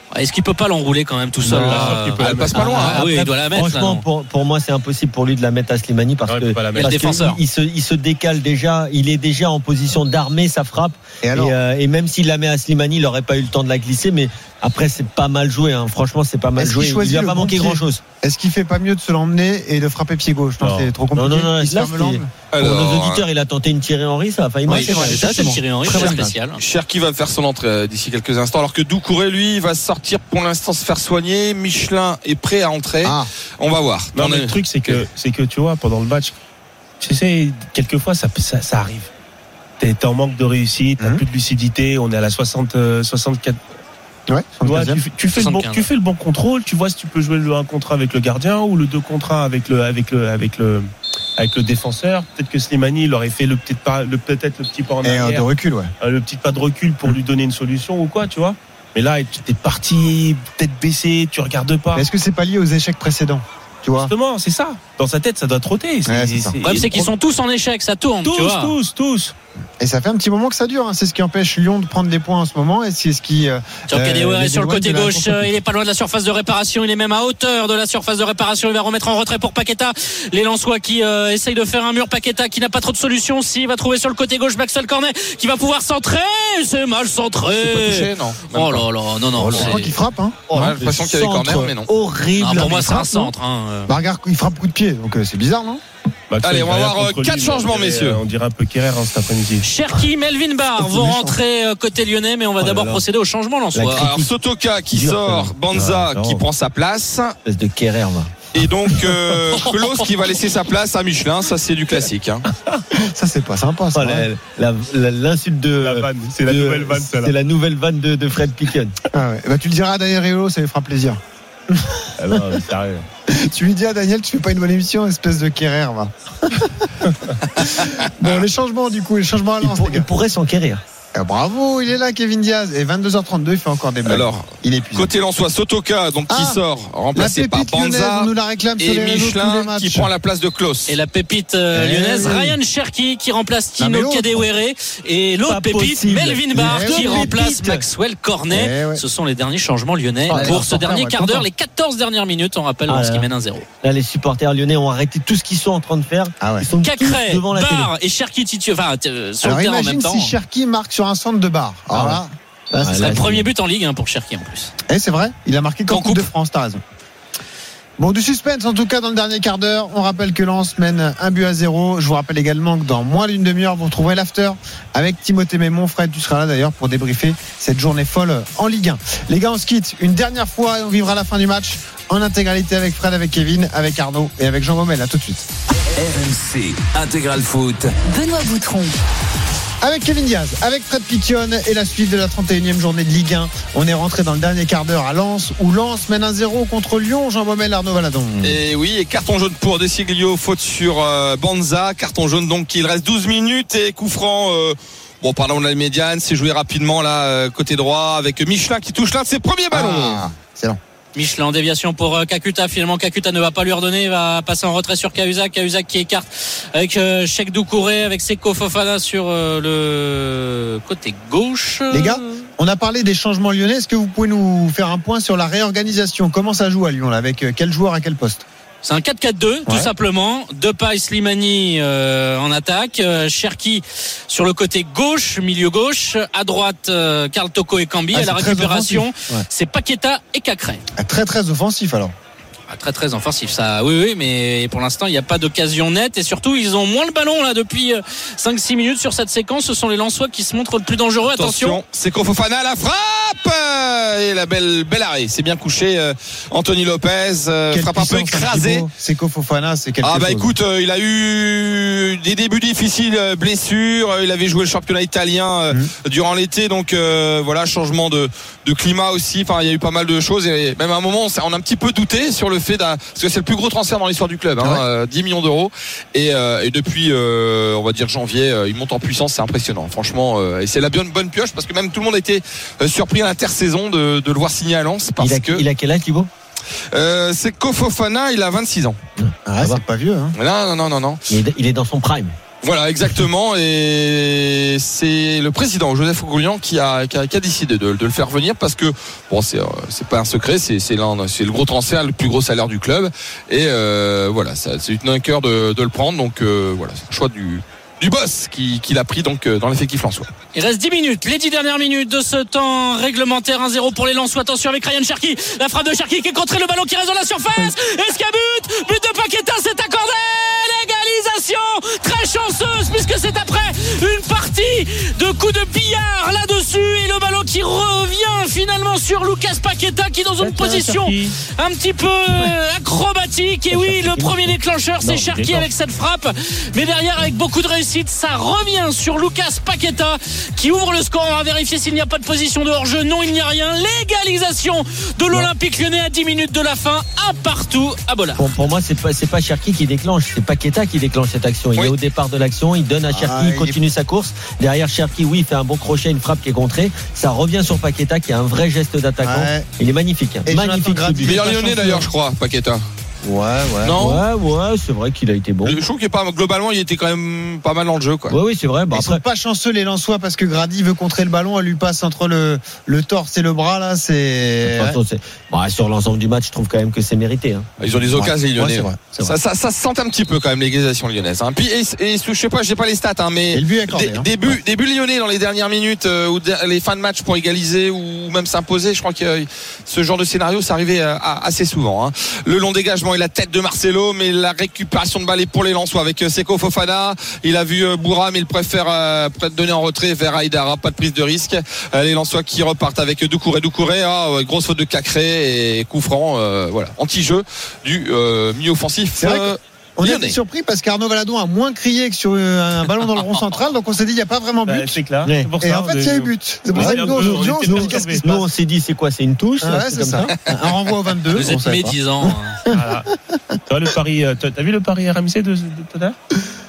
Est-ce qu'il peut pas l'enrouler quand même tout seul non, là il peut Elle passe pas loin. Ah, hein. oui, il doit la mettre. Franchement, là, pour, pour moi, c'est impossible pour lui de la mettre à Slimani parce Ouais, que, il peut pas la mettre. parce Il y a le défenseur. que il, se, il se décale déjà. Il est déjà en position d'armer sa frappe. Et alors et, euh, et même s'il la met à Slimani, il n'aurait pas eu le temps de la glisser. Mais après, c'est pas mal joué. Hein. Franchement, c'est pas mal Est-ce joué. qu'il Il choisit lui a le pas bon manqué pied grand chose. Est-ce qu'il fait pas mieux de se l'emmener et de frapper pied gauche? Non, Non. c'est trop compliqué. Non, non, non, Il se là, ferme c'est- l'angle. Pour Alors, nos auditeurs, il a tenté une Thierry Henry, ça a failli Oui, marcher. c'est vrai, ça, c'est Thierry Henry, Très c'est bien. spécial. Cherki va faire son entrée euh, d'ici quelques instants, alors que Doucouré, lui, va sortir pour l'instant se faire soigner. Michelin est prêt à entrer. Ah. On va voir. Non, On mais est- le truc, c'est que, c'est que tu vois, pendant le match, tu sais, quelquefois, ça, ça, ça arrive. T'es, t'es en manque de réussite, t'as Mhm. plus de lucidité, on est à la soixante, euh, soixante-quatre. Ouais, Tu, vois, soixante-quinzième. tu, fais- tu fais le bon, soixante-quinze. tu fais le bon contrôle, tu vois si tu peux jouer le un contre un avec le gardien ou le deux contre un avec le, avec le, avec le, avec le défenseur. Peut-être que Slimani, il aurait fait le petit pas, le, peut-être le petit pas en Et euh, de arrière, recul, ouais. euh, le petit pas de recul pour lui donner une solution ou quoi, tu vois. Mais là, tu t'es parti, tête baissée, tu regardes pas. Mais est-ce que c'est pas lié aux échecs précédents? Tu vois? Justement, c'est ça. Dans sa tête, ça doit trotter. Ouais, c'est ça. Le problème, c'est qu'ils sont tous en échec, ça tourne. tous, tu vois. tous, tous. Et ça fait un petit moment que ça dure. Hein. C'est ce qui empêche Lyon de prendre des points en ce moment. Et c'est ce qui. Euh, Sur Kadewere les sur le éloigne côté de la gauche, course. euh, il est pas loin de la surface de réparation, il est même à hauteur de la surface de réparation, il va remettre en retrait pour Paqueta. Les Lensois qui euh, essayent de faire un mur, Paqueta qui n'a pas trop de solutions, si il va trouver sur le côté gauche Maxwell Cornet qui va pouvoir centrer, c'est mal centré. C'est pas touché, non. Même Oh pas. là là, non non, Je c'est- crois qu'il frappe. Hein. Ouais, j'ai l'impression qu'il y avait corner, mais non. Horrible. Ah, pour moi il c'est un frappe, centre. Hein. Bah, regarde, il frappe coup de pied. Donc euh, c'est bizarre, non? Maxwell, Allez, on va rien avoir, contre euh, quatre lui, changements, on dirait, messieurs. On dirait un peu Kerrer hein, cet après-midi. Cherki, Melvin Barr C'est vont méchant. rentrer euh, côté lyonnais, mais on va Oh là d'abord là. procéder au changement Lensois. La Alors Sotoka qui Dur, sort, ça. Banza Ouais, qui non. prend sa place, Espèce de Kerrer, va. et donc euh, Klaus qui va laisser sa place à Michelin. Ça, c'est du classique. Hein. Ça, c'est pas sympa. Ça, Oh, ouais. la- la- la- L'insulte de. La vanne, c'est la de- nouvelle vanne, celle-là. C'est la nouvelle vanne de, de Fred Picken. Ah ouais. Bah, tu le diras à Daniel Riolo, ça lui fera plaisir. Ah non, mais sérieux. Tu lui dis à Daniel, tu fais pas une bonne émission, espèce de Kerrer, va. Bon, les changements, du coup, les changements à Il, Lens, pour- les il gars. pourrait s'enquérir. Ah, bravo, il est là, Kevin Diaz. Et vingt-deux heures trente-deux, il fait encore des blagues. Alors, il est épuisé. côté Lensois, Sotoka donc qui Ah, sort, La remplacé par pépite lyonnaise, Banza, on nous la réclame sur et les réseaux tous les Michelin matchs. qui prend la place de Klaus. Et la pépite euh, Eh lyonnaise, oui. Ryan Cherki qui remplace Non, mais Tino l'autre. Kadewere et l'autre Pas pépite, possible. Melvin Barr Eh qui oui, remplace pépite. Maxwell Cornet. Eh ouais. Ce sont les derniers changements lyonnais Ah, pour les ce supporters dernier vont être quart d'heure, contents. les quatorze dernières minutes, on rappelle, Ah lorsqu'ils là. mènent un zéro. Là, les supporters lyonnais ont arrêté tout ce qu'ils sont en train de faire. Ah ouais. Ils sont tous Cacré, devant la télé. Barr et Cherki titu- enfin, euh, sur Alors le terrain en imagine même temps. si Cherki marque sur un centre de barre. Alors Ah là, Ah, Ce là, serait le c'est- premier but en Ligue hein, pour Cherki en plus. eh, c'est vrai, il a marqué qu'en Qu'en Coupe de coupe. France, t'as raison. Bon, du suspense en tout cas dans le dernier quart d'heure. On rappelle que Lens mène un but à zéro. Je vous rappelle également que dans moins d'une demi-heure, vous retrouverez l'after avec Timothée Mémon. Fred, tu seras là d'ailleurs pour débriefer cette journée folle en Ligue un. Les gars, on se quitte une dernière fois et on vivra la fin du match en intégralité avec Fred, avec Kevin, avec Arnaud et avec Jean Baumel. À tout de suite. R M C Intégral Foot. Benoît Boutron. Avec Kevin Diaz, avec Fred Piquion et la suite de la trente et unième journée de Ligue un. On est rentré dans le dernier quart d'heure à Lens où Lens mène un zéro contre Lyon. Jean Baumel, Arnaud Valadon. Et oui, et carton jaune pour Desiglio, faute sur euh, Banza. Carton jaune donc, il reste douze minutes et coup franc. Euh, bon, parlons de la médiane, c'est joué rapidement là, euh, côté droit, avec Michelin qui touche l'un de ses premiers ballons. Ah, excellent. Michelin en déviation pour euh, Kakuta. Finalement, Kakuta ne va pas lui redonner. Il va passer en retrait sur Cahuzac. Cahuzac qui écarte avec euh, Cheikh Doucouré, avec Seko Fofana sur euh, le côté gauche. Les gars, on a parlé des changements lyonnais. Est-ce que vous pouvez nous faire un point sur la réorganisation? Comment ça joue à Lyon là? Avec euh, quel joueur à quel poste? C'est un quatre quatre deux, tout Ouais. simplement. Depay, Slimani euh, en attaque. Euh, Cherki sur le côté gauche, milieu gauche. À droite, euh, Karl Toko et Cambi. Ah, à la c'est très récupération, offensif. Ouais. c'est Paqueta et Cacré. Ah, Très très offensif alors. Ah, très très offensif ça, oui oui, mais pour l'instant il n'y a pas d'occasion nette et surtout ils ont moins le ballon là depuis cinq six minutes sur cette séquence. Ce sont les Lensois qui se montrent le plus dangereux. Attention, Attention, c'est Fofana, la frappe et la belle belle arrêt. C'est bien couché. euh, Anthony Lopez euh, Quelle frappe un peu puissance, écrasée. Thibaut. Seko Fofana, c'est quelque Ah chose. bah écoute, euh, il a eu des débuts difficiles, euh, blessures. euh, Il avait joué le championnat italien euh, Mmh. durant l'été, donc euh, voilà, changement de, de climat aussi. Enfin, il y a eu pas mal de choses et même à un moment, on s'est- on a un petit peu douté sur le fait d'un, parce que c'est le plus gros transfert dans l'histoire du club, hein, Ah ouais. euh, dix millions d'euros. Et, euh, et depuis, euh, on va dire janvier, euh, il monte en puissance, c'est impressionnant, franchement. Euh, et c'est la bonne bonne pioche parce que même tout le monde a été euh, surpris à l'intersaison de, de le voir signer à Lens parce Il a, que il a quel âge, Thibaut? euh, c'est Fofana, il a vingt-six ans. Ah, c'est pas vieux. Hein. Non, non, non, non, non. Il est, il est dans son prime. Voilà, exactement. Et et c'est le président Joseph Goulian qui a, qui a, qui a décidé de, de le faire venir parce que bon, c'est, c'est pas un secret, c'est, c'est, l'un, c'est le gros transfert, le plus gros salaire du club, et euh, voilà, ça, c'est une un cœur de, de le prendre, donc euh, voilà, c'est un choix du du boss qui, qui l'a pris donc dans l'effectif lensois. Il reste dix minutes, les dix dernières minutes de ce temps réglementaire. Un zéro pour les Lensois. Attention avec Ryan Cherki, la frappe de Cherki qui est contrée, le ballon qui reste dans la surface. Est-ce qu'il y a but? But de Paqueta, c'est accordé. L'égalisation très chanceuse puisque c'est après une partie de coups de billard là-dessus et le ballon qui revient finalement sur Lucas Paqueta qui est dans une position un petit peu acrobatique. Et oui, le premier déclencheur c'est Cherki avec cette frappe, mais derrière avec beaucoup de réussite ça revient sur Lucas Paqueta qui ouvre le score. On va vérifier s'il n'y a pas de position de hors-jeu. Non, il n'y a rien. L'égalisation de l'Olympique Lyonnais à dix minutes de la fin, un partout à Bollard. Bon, pour moi, c'est pas, c'est pas Cherki qui déclenche, c'est Paqueta qui déclenche cette action. Il oui. est au départ de l'action, il donne à Cherki, ah, il continue est... sa course. Derrière Cherki, oui, il fait un bon crochet, une frappe qui est contrée. Ça revient sur Paqueta qui a un vrai geste d'attaquant. Ouais. Il est magnifique. Hein. Magnifique. Meilleur Lyonnais d'ailleurs, je crois, Paqueta. Ouais, ouais. Non. Ouais, ouais, c'est vrai qu'il a été bon. Je trouve qu'il est pas, globalement, il était quand même pas mal dans le jeu, quoi. Ouais, oui, c'est vrai. Bah, Ils après... sont pas chanceux, les Lensois, parce que Grady veut contrer le ballon, elle lui passe entre le, le torse et le bras, là, c'est. Façon, c'est... Bah, sur l'ensemble du match, je trouve quand même que c'est mérité. Hein. Ils ont des occasions, les Lyonnais. Ouais, c'est vrai, c'est ça, ça, ça se sent un petit peu, quand même, l'égalisation lyonnaise. Hein. Puis, et, et, je sais pas, j'ai pas les stats, hein, mais. Et le but accordé, des, hein. des, buts, des buts lyonnais dans les dernières minutes, euh, ou de, les fins de match pour égaliser, ou même s'imposer, je crois que euh, ce genre de scénario, ça arrivait euh, assez souvent. Hein. Le long dégagement et la tête de Marcelo. Mais la récupération de balle est pour les Lensois avec Seko Fofana. Il a vu Boura, mais il préfère euh, donner en retrait vers Aïdara. Pas de prise de risque. Euh, les Lensois qui repartent avec Doucouré. Doucouré, ah, grosse faute de Cacré et coup franc. Euh, voilà, anti-jeu du euh, milieu offensif. Euh, On a été surpris parce qu'Arnaud Valadon a moins crié que sur un ballon dans le rond central, donc on s'est dit il n'y a pas vraiment but. Bah, c'est clair. Et, c'est pour et ça, en fait il y a eu but. C'est pour ça que nous aujourd'hui on se dit qu'est-ce qui se passe. Nous on s'est dit c'est quoi, c'est une touche. Ah ouais, c'est, c'est ça. ça. Un renvoi au vingt-deux. Vous êtes médisants. Voilà. T'as le pari, t'as vu le pari R M C de tout à l'heure?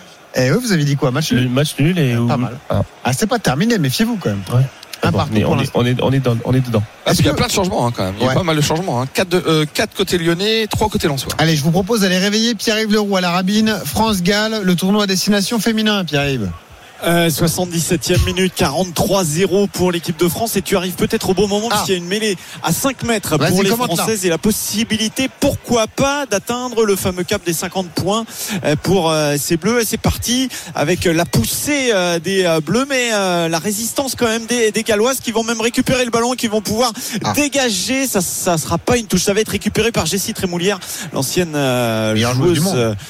Eh oui, vous avez dit quoi, match nul? Match nul et pas mal. Ah, ah c'est pas terminé, méfiez-vous quand même. Ouais. Un bon, partout mais on, est, on, est, on, est dans, on est dedans. Parce qu'il y a plein de changements hein, quand même. Il y a ouais. pas mal de changements. Hein. quatre, de, euh, quatre côté lyonnais, trois côté lensois. Allez, je vous propose d'aller réveiller Pierre-Yves Leroux à la Rabine. France-Galles, le tournoi à destination féminin, Pierre-Yves. Euh, soixante-dix-septième minute, quarante-trois zéro pour l'équipe de France, et tu arrives peut-être au bon moment ah. parce qu'il y a une mêlée à cinq mètres Vas-y, pour les Françaises et la possibilité, pourquoi pas, d'atteindre le fameux cap des cinquante points pour ces Bleus. Et c'est parti avec la poussée des Bleus, mais la résistance quand même des, des Galloises qui vont même récupérer le ballon et qui vont pouvoir ah. dégager. Ça, ça sera pas une touche, ça va être récupéré par Jessie Trémoulière, l'ancienne euh, joueuse.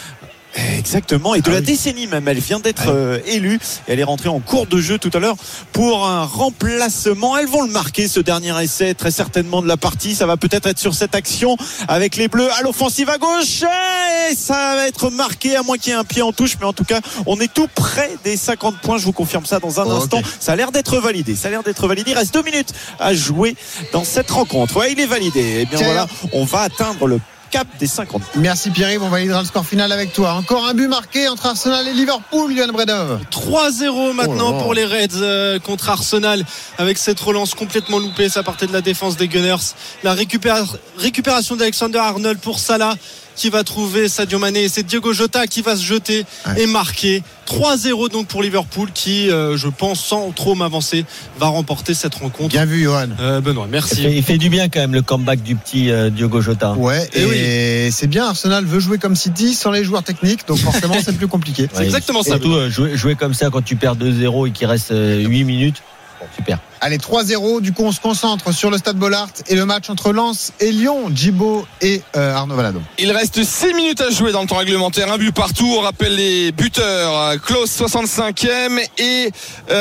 Exactement, et de ah la oui. décennie même. Elle vient d'être ah oui. euh, élue et elle est rentrée en cours de jeu tout à l'heure pour un remplacement. Elles vont le marquer, ce dernier essai, très certainement de la partie. Ça va peut-être être sur cette action avec les Bleus à l'offensive à gauche, et ça va être marqué, à moins qu'il y ait un pied en touche, mais en tout cas on est tout près des cinquante points. Je vous confirme ça dans un oh, instant. Okay. Ça a l'air d'être validé, ça a l'air d'être validé. Il reste deux minutes à jouer dans cette rencontre. Ouais, il est validé. Et bien Tiens. voilà, on va atteindre le cap des cinquante. Merci Pierre-Yves, on validera le score final avec toi. Encore un but marqué entre Arsenal et Liverpool, Yann Bredov. trois zéro maintenant oh pour les Reds euh, contre Arsenal, avec cette relance complètement loupée. Ça partait de la défense des Gunners. La récupéra- récupération d'Alexander Arnold pour Salah qui va trouver Sadio Mané, et c'est Diogo Jota qui va se jeter ouais. et marquer. trois zéro donc pour Liverpool qui, euh, je pense, sans trop m'avancer, va remporter cette rencontre. Bien vu, Johan. Euh, Benoît, merci. Il fait, il fait du bien quand même le comeback du petit euh, Diogo Jota. Ouais, et, et oui. c'est bien. Arsenal veut jouer comme City sans les joueurs techniques, donc forcément c'est plus compliqué. C'est ouais, exactement ça. Surtout euh, jouer, jouer comme ça quand tu perds deux zéro et qu'il reste euh, huit minutes. Bon, super. Allez, trois zéro, du coup on se concentre sur le stade Bollaert et le match entre Lens et Lyon. Djibo et euh, Arnaud Valadon. Il reste six minutes à jouer dans le temps réglementaire, un but partout. On rappelle les buteurs: Klose soixante-cinquième et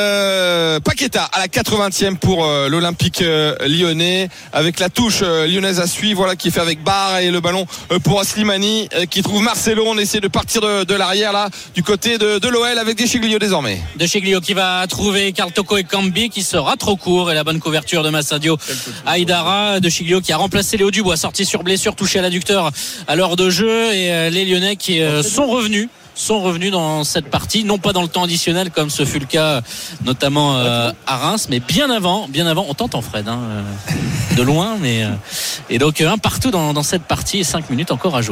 euh, Paqueta à la quatre-vingtième pour euh, l'Olympique euh, lyonnais, avec la touche euh, lyonnaise à suivre, voilà, qui est fait avec Barre, et le ballon euh, pour Slimani euh, qui trouve Marcelo. On essaie de partir de, de l'arrière là du côté de, de l'O L avec Descheglio désormais. Descheglio qui va trouver Karl Toko Ekambi qui sera trop court, et la bonne couverture de Massadio Aïdara. Descheglio qui a remplacé Léo Dubois, sorti sur blessure, touché à l'adducteur à l'heure de jeu, et les Lyonnais qui sont revenus sont revenus dans cette partie, non pas dans le temps additionnel comme ce fut le cas notamment euh, à Reims, mais bien avant, bien avant. On t'entend Fred, hein, euh, de loin, mais euh, et donc un partout dans, dans cette partie et cinq minutes encore à jouer.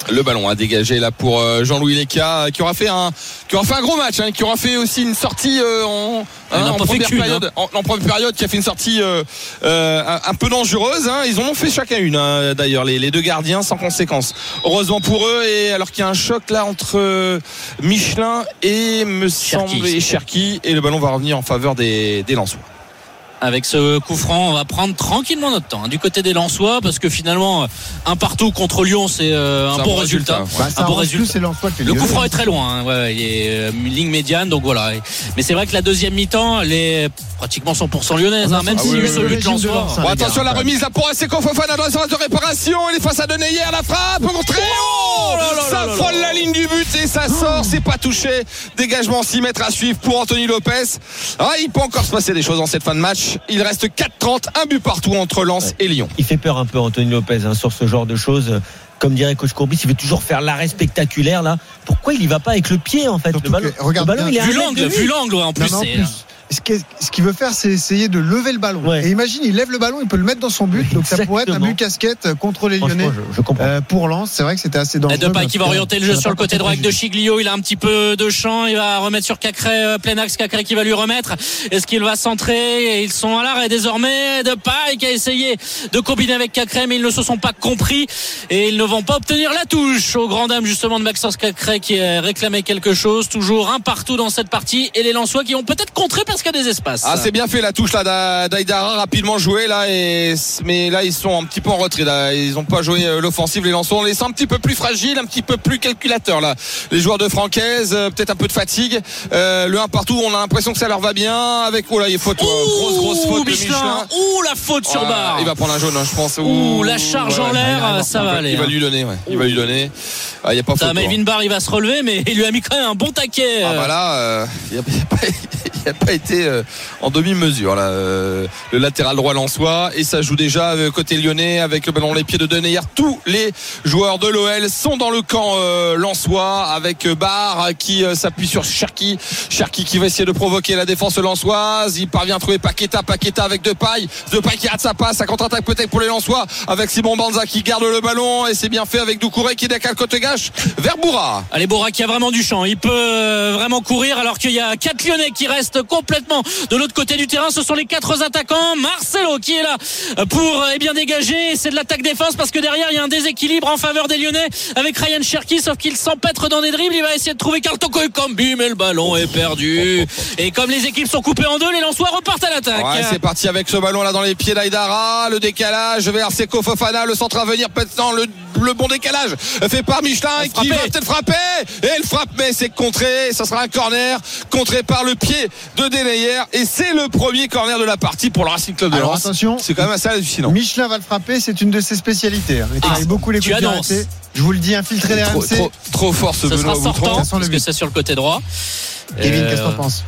Le ballon a dégagé là pour Jean-Louis Leca qui aura fait un qui aura fait un gros match, hein, qui aura fait aussi une sortie euh, en, hein, en première période, hein. en, en première période, qui a fait une sortie euh, euh, un, un peu dangereuse. Hein. Ils en ont fait chacun une, hein, d'ailleurs, les, les deux gardiens sans conséquence. Heureusement pour eux, et alors qu'il y a un choc là entre euh, Michelin et me Cherki, semble et Cherki, et le ballon va revenir en faveur des, des Lensois. Avec ce coup franc, on va prendre tranquillement notre temps, hein, du côté des Lensois, parce que finalement un partout contre Lyon, c'est euh, un, un bon bon résultat, résultat. Bah, un bon résultat. C'est Lensois qui est le coup lyonnais. franc est très loin, hein, ouais, il est euh, ligne médiane, donc voilà. Mais c'est vrai que la deuxième mi-temps, elle est pratiquement cent pour cent lyonnaise, hein, même Ah si oui, eu oui, ce oui, but Lensois. Bon, attention à la remise là pour Seko Fofana dans la surface de réparation. Il est face à Deneyer, la frappe contrée. Oh, ça frôle la ligne du but et ça sort, c'est pas touché. Dégagement six mètres à suivre pour Anthony Lopez. Ah, il peut encore se passer des choses dans cette fin de match. Il reste quatre trente, un but partout entre Lens et Lyon. Il fait peur un peu Anthony Lopez, hein, sur ce genre de choses. Comme dirait coach Courbis, il veut toujours faire l'arrêt spectaculaire là. Pourquoi il y va pas avec le pied en fait? Surtout Le ballon, que, regarde le ballon bien, il est Vu à un l'angle, mètre de vu lui. l'angle, ouais, en plus. Non, mais en c'est, plus, ce qu'il ce qu'il veut faire, c'est essayer de lever le ballon. Ouais. Et imagine, il lève le ballon, il peut le mettre dans son but. Donc ça pourrait être un Exactement. but casquette contre les Franchement, Lyonnais. je, je comprends. Euh, pour Lens, c'est vrai que c'était assez dangereux. Et Depay parce qui va que- orienter le jeu ça sur n'a le pas côté droit avec De préjugé. Chiglio. Il a un petit peu de champ. Il va remettre sur Cacré, euh, plein axe Cacré qui va lui remettre. Est-ce qu'il va centrer? Et ils sont à l'arrêt désormais. Depay qui a essayé de combiner avec Cacré, mais ils ne se sont pas compris et ils ne vont pas obtenir la touche. Au grand dame justement de Maxence Cacré qui a réclamé quelque chose. Toujours un partout dans cette partie et les Lensois qui ont peut-être contré parce qu'il y a des espaces. Ah, c'est bien fait la touche là d'A- d'Aïdara, rapidement joué là, et mais là ils sont un petit peu en retrait là. Ils n'ont pas joué euh, l'offensive, les Lensois. On les sent un petit peu plus fragiles, un petit peu plus calculateurs là. Les joueurs de Francaise, euh, peut-être un peu de fatigue. Euh, le un partout, on a l'impression que ça leur va bien. Avec oh là, il y a faute, euh, grosse grosse faute de Michelin. Michelin. Ouh, la faute sur Ah, barre. il va prendre un jaune, hein, je pense. Ouh, la charge ouais, en ouais. l'air, Ah, ça il va va, aller. Il va hein. lui donner, ouais. Il va lui donner. Ah, il y a pas Ça, faute. Melvin Barr, il va se relever, mais il lui a mis quand même un bon taquet. Ah bah là, euh, il n'a pas, il a pas été euh, en demi-mesure là, euh, le latéral droit lensois, et ça joue déjà euh, côté lyonnais avec le ballon dans les pieds de Deneyer. Tous les joueurs de l'O L sont dans le camp euh, lensois avec euh, Barr qui euh, s'appuie sur Cherki. Cherki qui va essayer de provoquer la défense lensoise. Il parvient à trouver Paqueta, Paqueta avec Depay. Depay qui rate sa passe, sa contre-attaque peut-être pour les Lensois avec Simon Banza qui garde le ballon, et c'est bien fait avec Doucouré qui décale côté gauche vers Bourra. Allez, Bourra qui a vraiment du champ, il peut euh, vraiment courir alors qu'il y a quatre Lyonnais qui restent complètement de l'autre côté du terrain. Ce sont les quatre attaquants. Marcelo qui est là pour eh bien dégager. C'est de l'attaque défense parce que derrière il y a un déséquilibre en faveur des Lyonnais avec Ryan Cherki, sauf qu'il s'empêtre dans des dribbles. Il va essayer de trouver Carl Toko Ekambi, mais le ballon est perdu. Et comme les équipes sont coupées en deux, les Lensois repartent à l'attaque. Ouais, c'est parti avec ce ballon là dans les pieds d'Aïdara, le décalage vers Seko Fofana, le centre à venir maintenant, le, le bon décalage fait par Michelin qui va peut-être frapper, et il frappe, mais c'est contré. Ça sera un corner contré par le pied de Deneyer, et c'est le premier corner de la partie pour le Racing Club de Alors Lens. attention, c'est quand même assez hallucinant. Michelin va le frapper, c'est une de ses spécialités. Hein. Il travaille beaucoup les tu coups de annonces. R M C. Je vous le dis, infiltré les Trop, R M C. trop, trop fort ce Ce Benoît sera sortant Boutron. Ça sent le parce que but. c'est sur le côté droit. Kevin, Euh, qu'est-ce que t'en penses?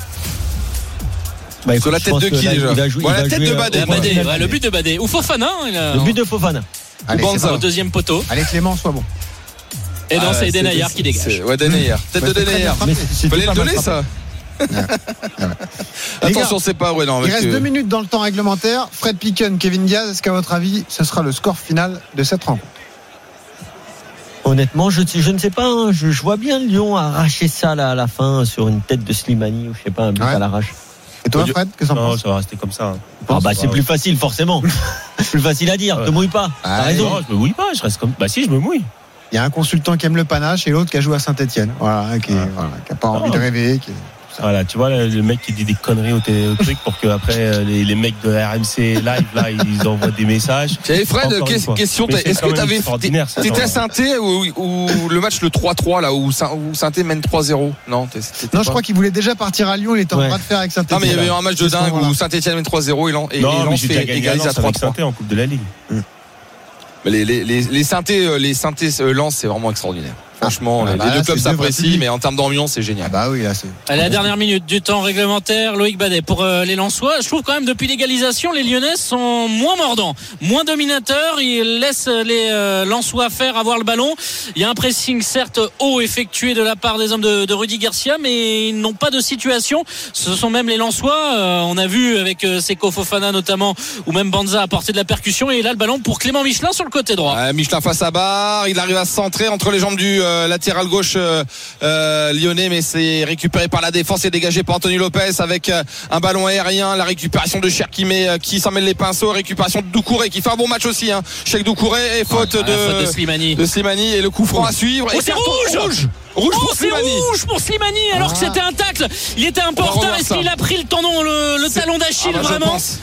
Bah, Sur la je tête pense de que qui là, déjà il va jouer- Ouais, il la va tête jouer, de euh, Badé. la au- Badé, Badé. ouais, le but de Badé ou Fofana, il a- Le but de Fofana. Allez, Banza. c'est au bon. deuxième poteau. Allez, Clément, sois bon. Et non, Ah, c'est Eden c'est- Ayar qui dégage. c'est- Ouais, Deneyer. Tête Ouais, de c'est très Deneyer. bien frappé. Mais c'était Fallait pas le mal donner frappé. ça. Les Attention, gars, c'est pas ouais, non. Il avec, reste euh, deux minutes dans le temps réglementaire. Fred Picken, Kevin Diaz, est-ce qu'à votre avis, ce sera le score final de cette rencontre? Honnêtement, je, je ne sais pas. hein. Je, je vois bien Lyon arracher ça là, à la fin sur une tête de Slimani ou je sais pas, un but Ouais. à l'arrache. Et toi, Fred, qu'est-ce que t'en Non, penses? ça va rester comme ça. hein. Ah bah c'est Ouais. plus facile forcément. Plus facile à dire. Ouais. Te mouille pas. Ah, T'as raison. Non, je me mouille pas, je reste comme. Bah si, je me mouille. Il y a un consultant qui aime le panache et l'autre qui a joué à Saint-Etienne. Voilà, qui n'a voilà, qui a pas envie Non. de rêver. Qui... Voilà, tu vois, le, le mec qui dit des conneries au, télé, au truc pour que après euh, les, les mecs de R M C live là, ils envoient des messages. J'avais Fred, Encore une que- fois. question, Mais c'est est-ce quand que même t'avais extraordinaire, ça, t'étais à genre. Saint-Étienne ou, ou le match le trois trois là où Saint- où Saint-Étienne mène trois zéro? Non, t'es- t'étais Non, je pas. crois qu'il voulait déjà partir à Lyon. Il était en Ouais. train de faire avec Saint-Etienne. Non, mais il y avait eu un match de C'est ce dingue moment-là. où Saint-Étienne mène trois zéro et Lens et Non, mais Lens j'ai déjà fait gagné égalise à à trois avec trois. Saint-Étienne en Coupe de la Ligue. Les les les les Saintés euh, les Saintés euh, Lens, c'est vraiment extraordinaire. Franchement, Ah les, bah les là, deux clubs c'est deux vrais s'apprécient, publics. mais en termes d'ambiance, c'est génial. Ah bah oui, là c'est. Allez, la dernière minute du temps réglementaire, Loïc Badet pour euh, les Lensois. Je trouve quand même depuis l'égalisation, les Lyonnais sont moins mordants, moins dominateurs. Ils laissent les euh, Lensois faire avoir le ballon. Il y a un pressing certes haut effectué de la part des hommes de, de Rudy Garcia, mais ils n'ont pas de situation. Ce sont même les Lensois. Euh, on a vu avec euh, Seko Fofana notamment, ou même Banza apporter de la percussion. Et là, le ballon pour Clément Michelin sur le côté droit. Ouais, Michelin face à barre, il arrive à se centrer entre les jambes du euh, latéral gauche euh, euh, lyonnais, mais c'est récupéré par la défense et dégagé par Anthony Lopez avec euh, un ballon aérien, la récupération de Cherki mais euh, qui s'en mêle les pinceaux, récupération de Doucouré qui fait un bon match aussi, hein. Cheikh Doucouré et faute, Ah, de, faute de Slimani. de Slimani et le coup franc à suivre. Oh, Et c'est carton rouge rouge Rouge Oh, pour c'est Slimani. rouge pour Slimani alors Ah. que c'était un tacle. Il était un peu On en va retard. revoir Est-ce ça. qu'il a pris le tendon, le, le talon d'Achille Ah bah, je vraiment pense.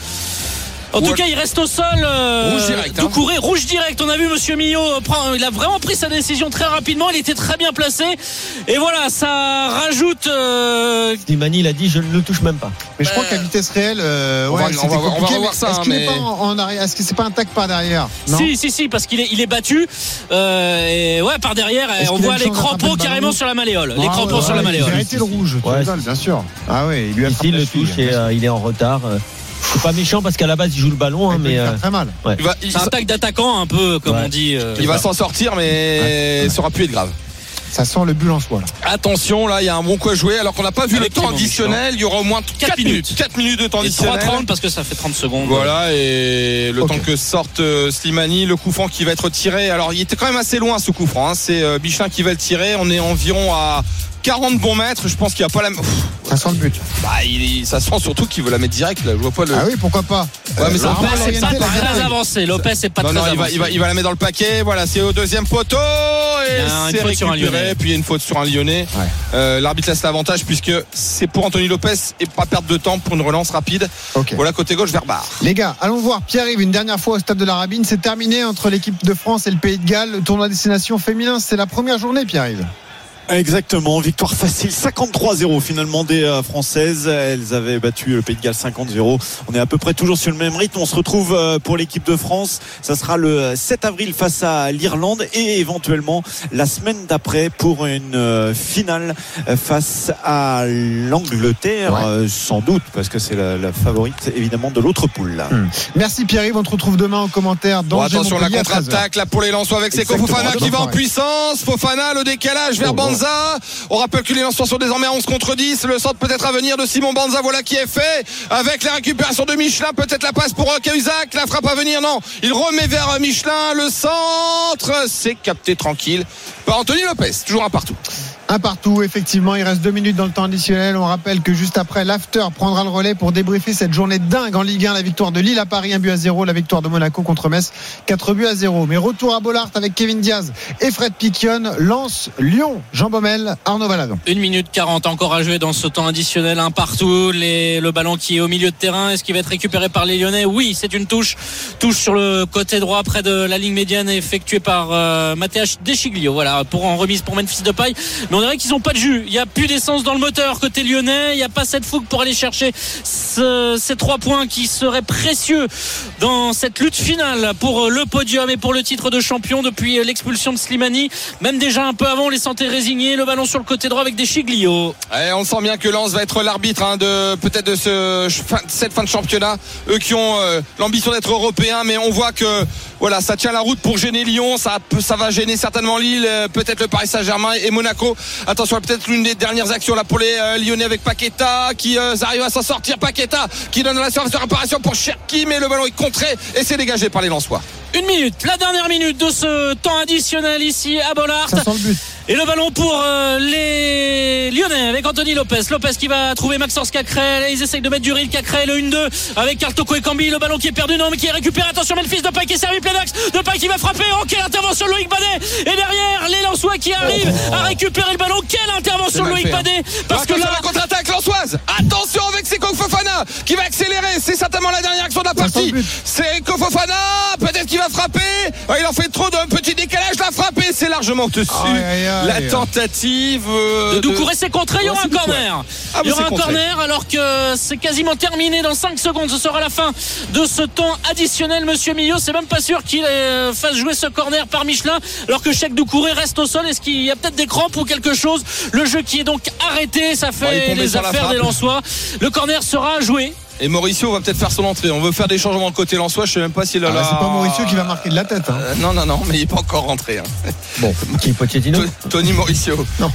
En tout Ouais. cas, il reste au sol. Euh, Rouge direct, hein. Doucouré, rouge direct. On a vu Monsieur Millot euh, prend, il a vraiment pris sa décision très rapidement. Il était très bien placé. Et voilà, ça rajoute. Euh... Slimani, il a dit je ne le touche même pas. Mais je crois qu'à vitesse réelle, euh, On ouais, va- on c'était va- on va compliqué, revoir mais ça, Est-ce hein, qu'il mais- n'est pas en, en arrière? Est-ce que c'est pas un tac par derrière? Non. Si, si, si, parce qu'il est, il est battu. Euh, et ouais, par derrière, Est-ce on qu'il a voit une les chance d'attraper crampons le ballon carrément sur la malléole. Les Ah, crampons ouais, sur la ouais, malléole. Il a arrêté le rouge, tu Ouais. rigoles, bien sûr. Ah ouais, il lui a Ici, il le touche et euh, il est en retard. Euh, C'est pas méchant parce qu'à la base, il joue le ballon, hein, Il peut mais. lui euh, faire très mal. ouais. Il va, il- C'est un tac d'attaquant un peu, comme Ouais. on dit. euh, il va s'en sortir, mais ça aura pu être grave. Ça sent le but en soi là. Attention, là, il y a un bon coup à jouer. Alors qu'on n'a pas vu Avec le temps Clément additionnel, il y aura au moins quatre minutes. minutes. quatre minutes de temps Et trois additionnel. trente parce que ça fait trente secondes. Voilà, et le Ok. temps que sorte euh, Slimani, le coup franc qui va être tiré. Alors, il était quand même assez loin ce coup franc, hein. C'est euh, Michelin qui va le tirer. On est environ à quarante bons mètres. Je pense qu'il n'y a pas la. Pff, Ça sent le but. bah, il, ça sent surtout qu'il veut la mettre direct. Là. Je vois pas le. Ah oui, pourquoi pas? Ouais, mais ça Laurent Lopez c'est pas Lorienté, la très détaille. avancé. Lopez c'est pas non, très non, il va, avancé. il, va, il va la mettre dans le paquet. Voilà, c'est au deuxième poteau. Et Il y a une c'est faute sur un récupéré. Lyonnais. Puis il y a une faute sur un Lyonnais. Ouais. Euh, L'arbitre laisse l'avantage puisque c'est pour Anthony Lopez et pas perdre de temps pour une relance rapide. Ok. Voilà, côté gauche vers barre. Les gars, allons voir Pierre-Yves une dernière fois au stade de la Rabine. C'est terminé entre l'équipe de France et le Pays de Galles. Le tournoi destination féminin, c'est la première journée, Pierre-Yves. Exactement, victoire facile cinquante-trois zéro finalement des euh, Françaises. Elles avaient battu le Pays de Galles cinquante zéro. On est à peu près toujours sur le même rythme. On se retrouve euh, pour l'équipe de France. Ça sera le sept avril face à l'Irlande et éventuellement la semaine d'après pour une euh, finale euh, face à l'Angleterre, Ouais. euh, sans doute parce que c'est la, la favorite évidemment de l'autre poule. Là. Hum. Merci Pierre-Yves, on te retrouve demain en commentaire dans Bon, attention, la contre-attaque là pour les Lensois avec Seko Exactement. Fofana qui va en Ouais. puissance. Fofana, le décalage vers Oh, bon. Banza. On rappelle que les Lensois sont désormais à onze contre dix. Le centre peut-être à venir de Simon Banza. Voilà qui est fait avec la récupération de Michelin. Peut-être la passe pour euh, Cahuzac. La frappe à venir. Non, il remet vers euh, Michelin. Le centre, c'est capté tranquille par Anthony Lopez. Toujours un partout. Un partout, effectivement, il reste deux minutes dans le temps additionnel. On rappelle que juste après, l'after prendra le relais pour débriefer cette journée dingue en Ligue un. La victoire de Lille à Paris, un but à zéro. La victoire de Monaco contre Metz, quatre buts à zéro. Mais retour à Bollaert avec Kevin Diaz et Fred Piquion. Lens, Lyon, Jean Baumel, Arnaud Valadon. une minute quarante encore à jouer dans ce temps additionnel, un partout. Les, le ballon qui est au milieu de terrain, est-ce qu'il va être récupéré par les Lyonnais? Oui, c'est une touche. Touche sur le côté droit près de la ligne médiane effectuée par euh, Mathias Deschiglio. Voilà, pour en remise pour Memphis Depay. Mais on dirait qu'ils n'ont pas de jus. Il n'y a plus d'essence dans le moteur côté lyonnais. Il n'y a pas cette fougue pour aller chercher ce, ces trois points qui seraient précieux dans cette lutte finale pour le podium et pour le titre de champion depuis l'expulsion de Slimani. Même déjà un peu avant, on les sentait résignés. Le ballon sur le côté droit avec Deschiglio. Et on sent bien que Lens va être l'arbitre hein, de peut-être de ce fin, cette fin de championnat. Eux qui ont euh, l'ambition d'être européens, mais on voit que voilà, ça tient la route pour gêner Lyon. Ça, peut, ça va gêner certainement Lille, euh, peut-être le Paris Saint-Germain et Monaco. Attention, peut-être l'une des dernières actions là pour les euh, Lyonnais avec Paqueta qui euh, arrive à s'en sortir. Paqueta qui donne la surface de réparation pour Cherki, mais le ballon est contré et c'est dégagé par les Lensois. Une minute, la dernière minute de ce temps additionnel ici à Bollaert. Ça sent le but. Et le ballon pour euh, les Lyonnais avec Anthony Lopez. Lopez qui va trouver Maxence Cacrel. Ils essayent de mettre du rythme. Cacrel, le un deux avec Carl Toko Ekambi. Le ballon qui est perdu, non, mais qui est récupéré. Attention, Memphis Depay qui est servi plein d'axe. Depay qui va frapper. Oh, quelle intervention de Loïc Badet. Et derrière, les Lensois qui arrivent à récupérer le ballon. Quelle intervention de mal Loïc fait, hein. Badet. Parce que Attention, là, la contre-attaque lensoise. Attention avec Seko Fofana qui va accélérer. C'est certainement la dernière action de la Ça sent partie. le but. Seko Fofana, peut-être qu'il va va frapper. Oh, il en fait trop d'un petit décalage. La frappé, c'est largement au-dessus. Aïe, aïe, aïe. La tentative euh, de Doucouré, c'est contré. Il y aura un corner. Ah, il y aura un contré. corner alors que c'est quasiment terminé dans cinq secondes. Ce sera la fin de ce temps additionnel. Monsieur Millot, c'est même pas sûr qu'il fasse jouer ce corner par Michelin alors que Cheikh Doucouré reste au sol. Est-ce qu'il y a peut-être des crampes ou quelque chose? Le jeu qui est donc arrêté, ça fait bon, les affaires des Lensois. Le corner sera joué. Et Mauricio va peut-être faire son entrée. On veut faire des changements de côté Lensois. Je sais même pas s'il a ah, la... C'est pas Mauricio qui va marquer de la tête. Hein. Euh, non, non, non, mais il est pas encore rentré. Hein. Bon, qui est Pochettino? Tony Mauricio. Non.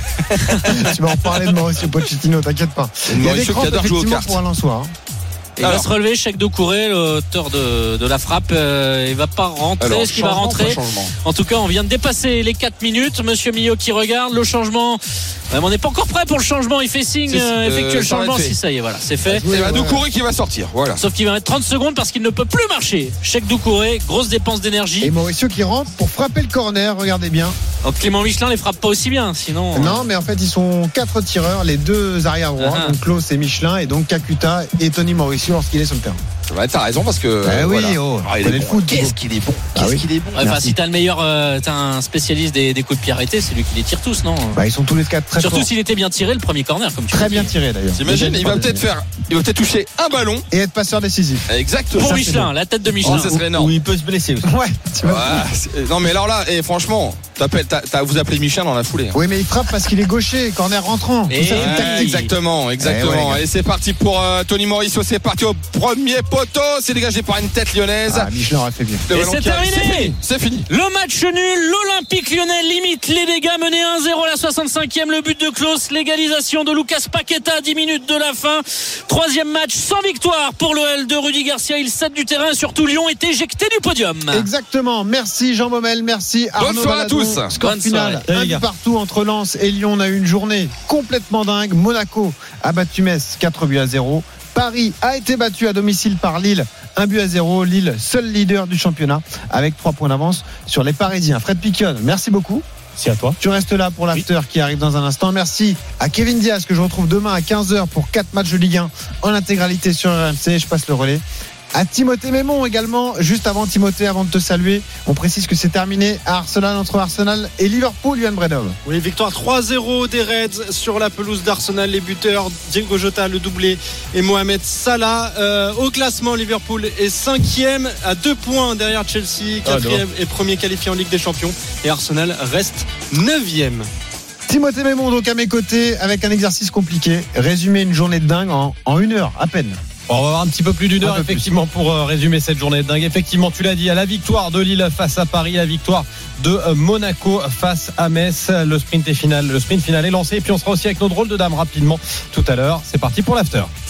Tu vas en parler de Mauricio Pochettino, t'inquiète pas. Il y a des crampes effectivement pour un Lensois. Hein. Il va se relever, Cheikh Doucouré, l'auteur de, de la frappe. Euh, il va pas rentrer. Alors, Est-ce qu'il va rentrer? En tout cas, on vient de dépasser les quatre minutes. Monsieur Millot qui regarde le changement. Euh, on n'est pas encore prêt pour le changement. Il fait signe, euh, effectuer le changement. Si ça y est, voilà, c'est fait. Et bah, Doucouré qui va sortir. Voilà. Sauf qu'il va mettre trente secondes parce qu'il ne peut plus marcher. Cheikh Doucouré, grosse dépense d'énergie. Et Mauricio qui rentre pour frapper le corner. Regardez bien. Donc Clément Michelin les frappe pas aussi bien, sinon. Non, mais en fait, ils sont quatre tireurs, les deux arrière droits, Uh-huh. donc Klaus et Michelin, et donc Kakuta et Tony Mauricio lorsqu'il est sur le terrain. Ouais, t'as raison parce que. Ah oui, voilà. oh, ah, il est le bon. foot. Qu'est-ce qu'il est bon. Ah Qu'est-ce oui. qu'il est bon. Ouais, enfin, si t'as le meilleur, euh, t'as un spécialiste des, des coups de pied arrêtés, c'est lui qui les tire tous, non? Bah, ils sont tous les quatre très Surtout forts. s'il était bien tiré le premier corner, comme tu Très l'as bien dit. tiré d'ailleurs. T'imagines, il va peut-être faire. Il va peut-être toucher un ballon. Et être passeur décisif. Exactement. Pour Ça, Michelin, bon. la tête de Michelin. Oh, ça serait énorme. Ou il peut se blesser aussi. Ouais, tu vois. Ah, c'est- non mais alors là, et franchement, t'appelles- t'as- t'as- vous appelez Michelin dans la foulée. hein. Oui, mais il frappe parce qu'il est gaucher, corner rentrant. Tout Et ça, c'est ouais, tactique. Exactement, exactement. Eh ouais, les gars. et c'est parti pour euh, Tony Mauricio. C'est parti au premier poteau. C'est dégagé par une tête lyonnaise. Ah, Michelin aurait fait bien. Le Et ballon c'est qui arrive. terminé. C'est fini. C'est fini. Le match nul, l'Olympique Lyonnais limite les dégâts, mené un zéro à la soixante-cinquième, le but de Klaus, l'égalisation de Lucas Paqueta à dix minutes de la fin. Troisième match sans victoire pour l'O L de Rudy Garcia, il cède du terrain, surtout Lyon est éjecté du podium. Exactement. Merci Jean Baumel, merci Arnaud Bonne soirée à Valadon. tous. Score Bonne final, soirée. Salut, un les gars. but partout entre Lens et Lyon. On a eu une journée complètement dingue. Monaco a battu Metz quatre buts à zéro. Paris a été battu à domicile par Lille, un but à zéro. Lille, seul leader du championnat, avec trois points d'avance sur les Parisiens. Fred Piquion, merci beaucoup. C'est à toi. Tu restes là pour l'after qui arrive dans un instant. Merci à Kevin Diaz que je retrouve demain à quinze heures pour quatre matchs de Ligue un en intégralité sur R M C. Je passe le relais à Timothée Mémon également. Juste avant Timothée, avant de te saluer, on précise que c'est terminé à Arsenal, entre Arsenal et Liverpool. Yoann Bredov. Oui, victoire trois zéro des Reds sur la pelouse d'Arsenal. Les buteurs, Diego Jota le doublé et Mohamed Salah. Euh, au classement, Liverpool est cinquième à deux points derrière Chelsea, quatrième et premier qualifié en Ligue des Champions. Et Arsenal reste neuvième. Timothée Mémon donc à mes côtés avec un exercice compliqué. Résumer une journée de dingue en, en une heure à peine. Bon, on va avoir un petit peu plus d'une Un heure peu effectivement pour euh, résumer cette journée de dingue. Effectivement, tu l'as dit, à la victoire de Lille face à Paris, la victoire de euh, Monaco face à Metz. Le sprint est final, le sprint final est lancé et puis on sera aussi avec nos drôles de dames rapidement tout à l'heure. C'est parti pour l'after.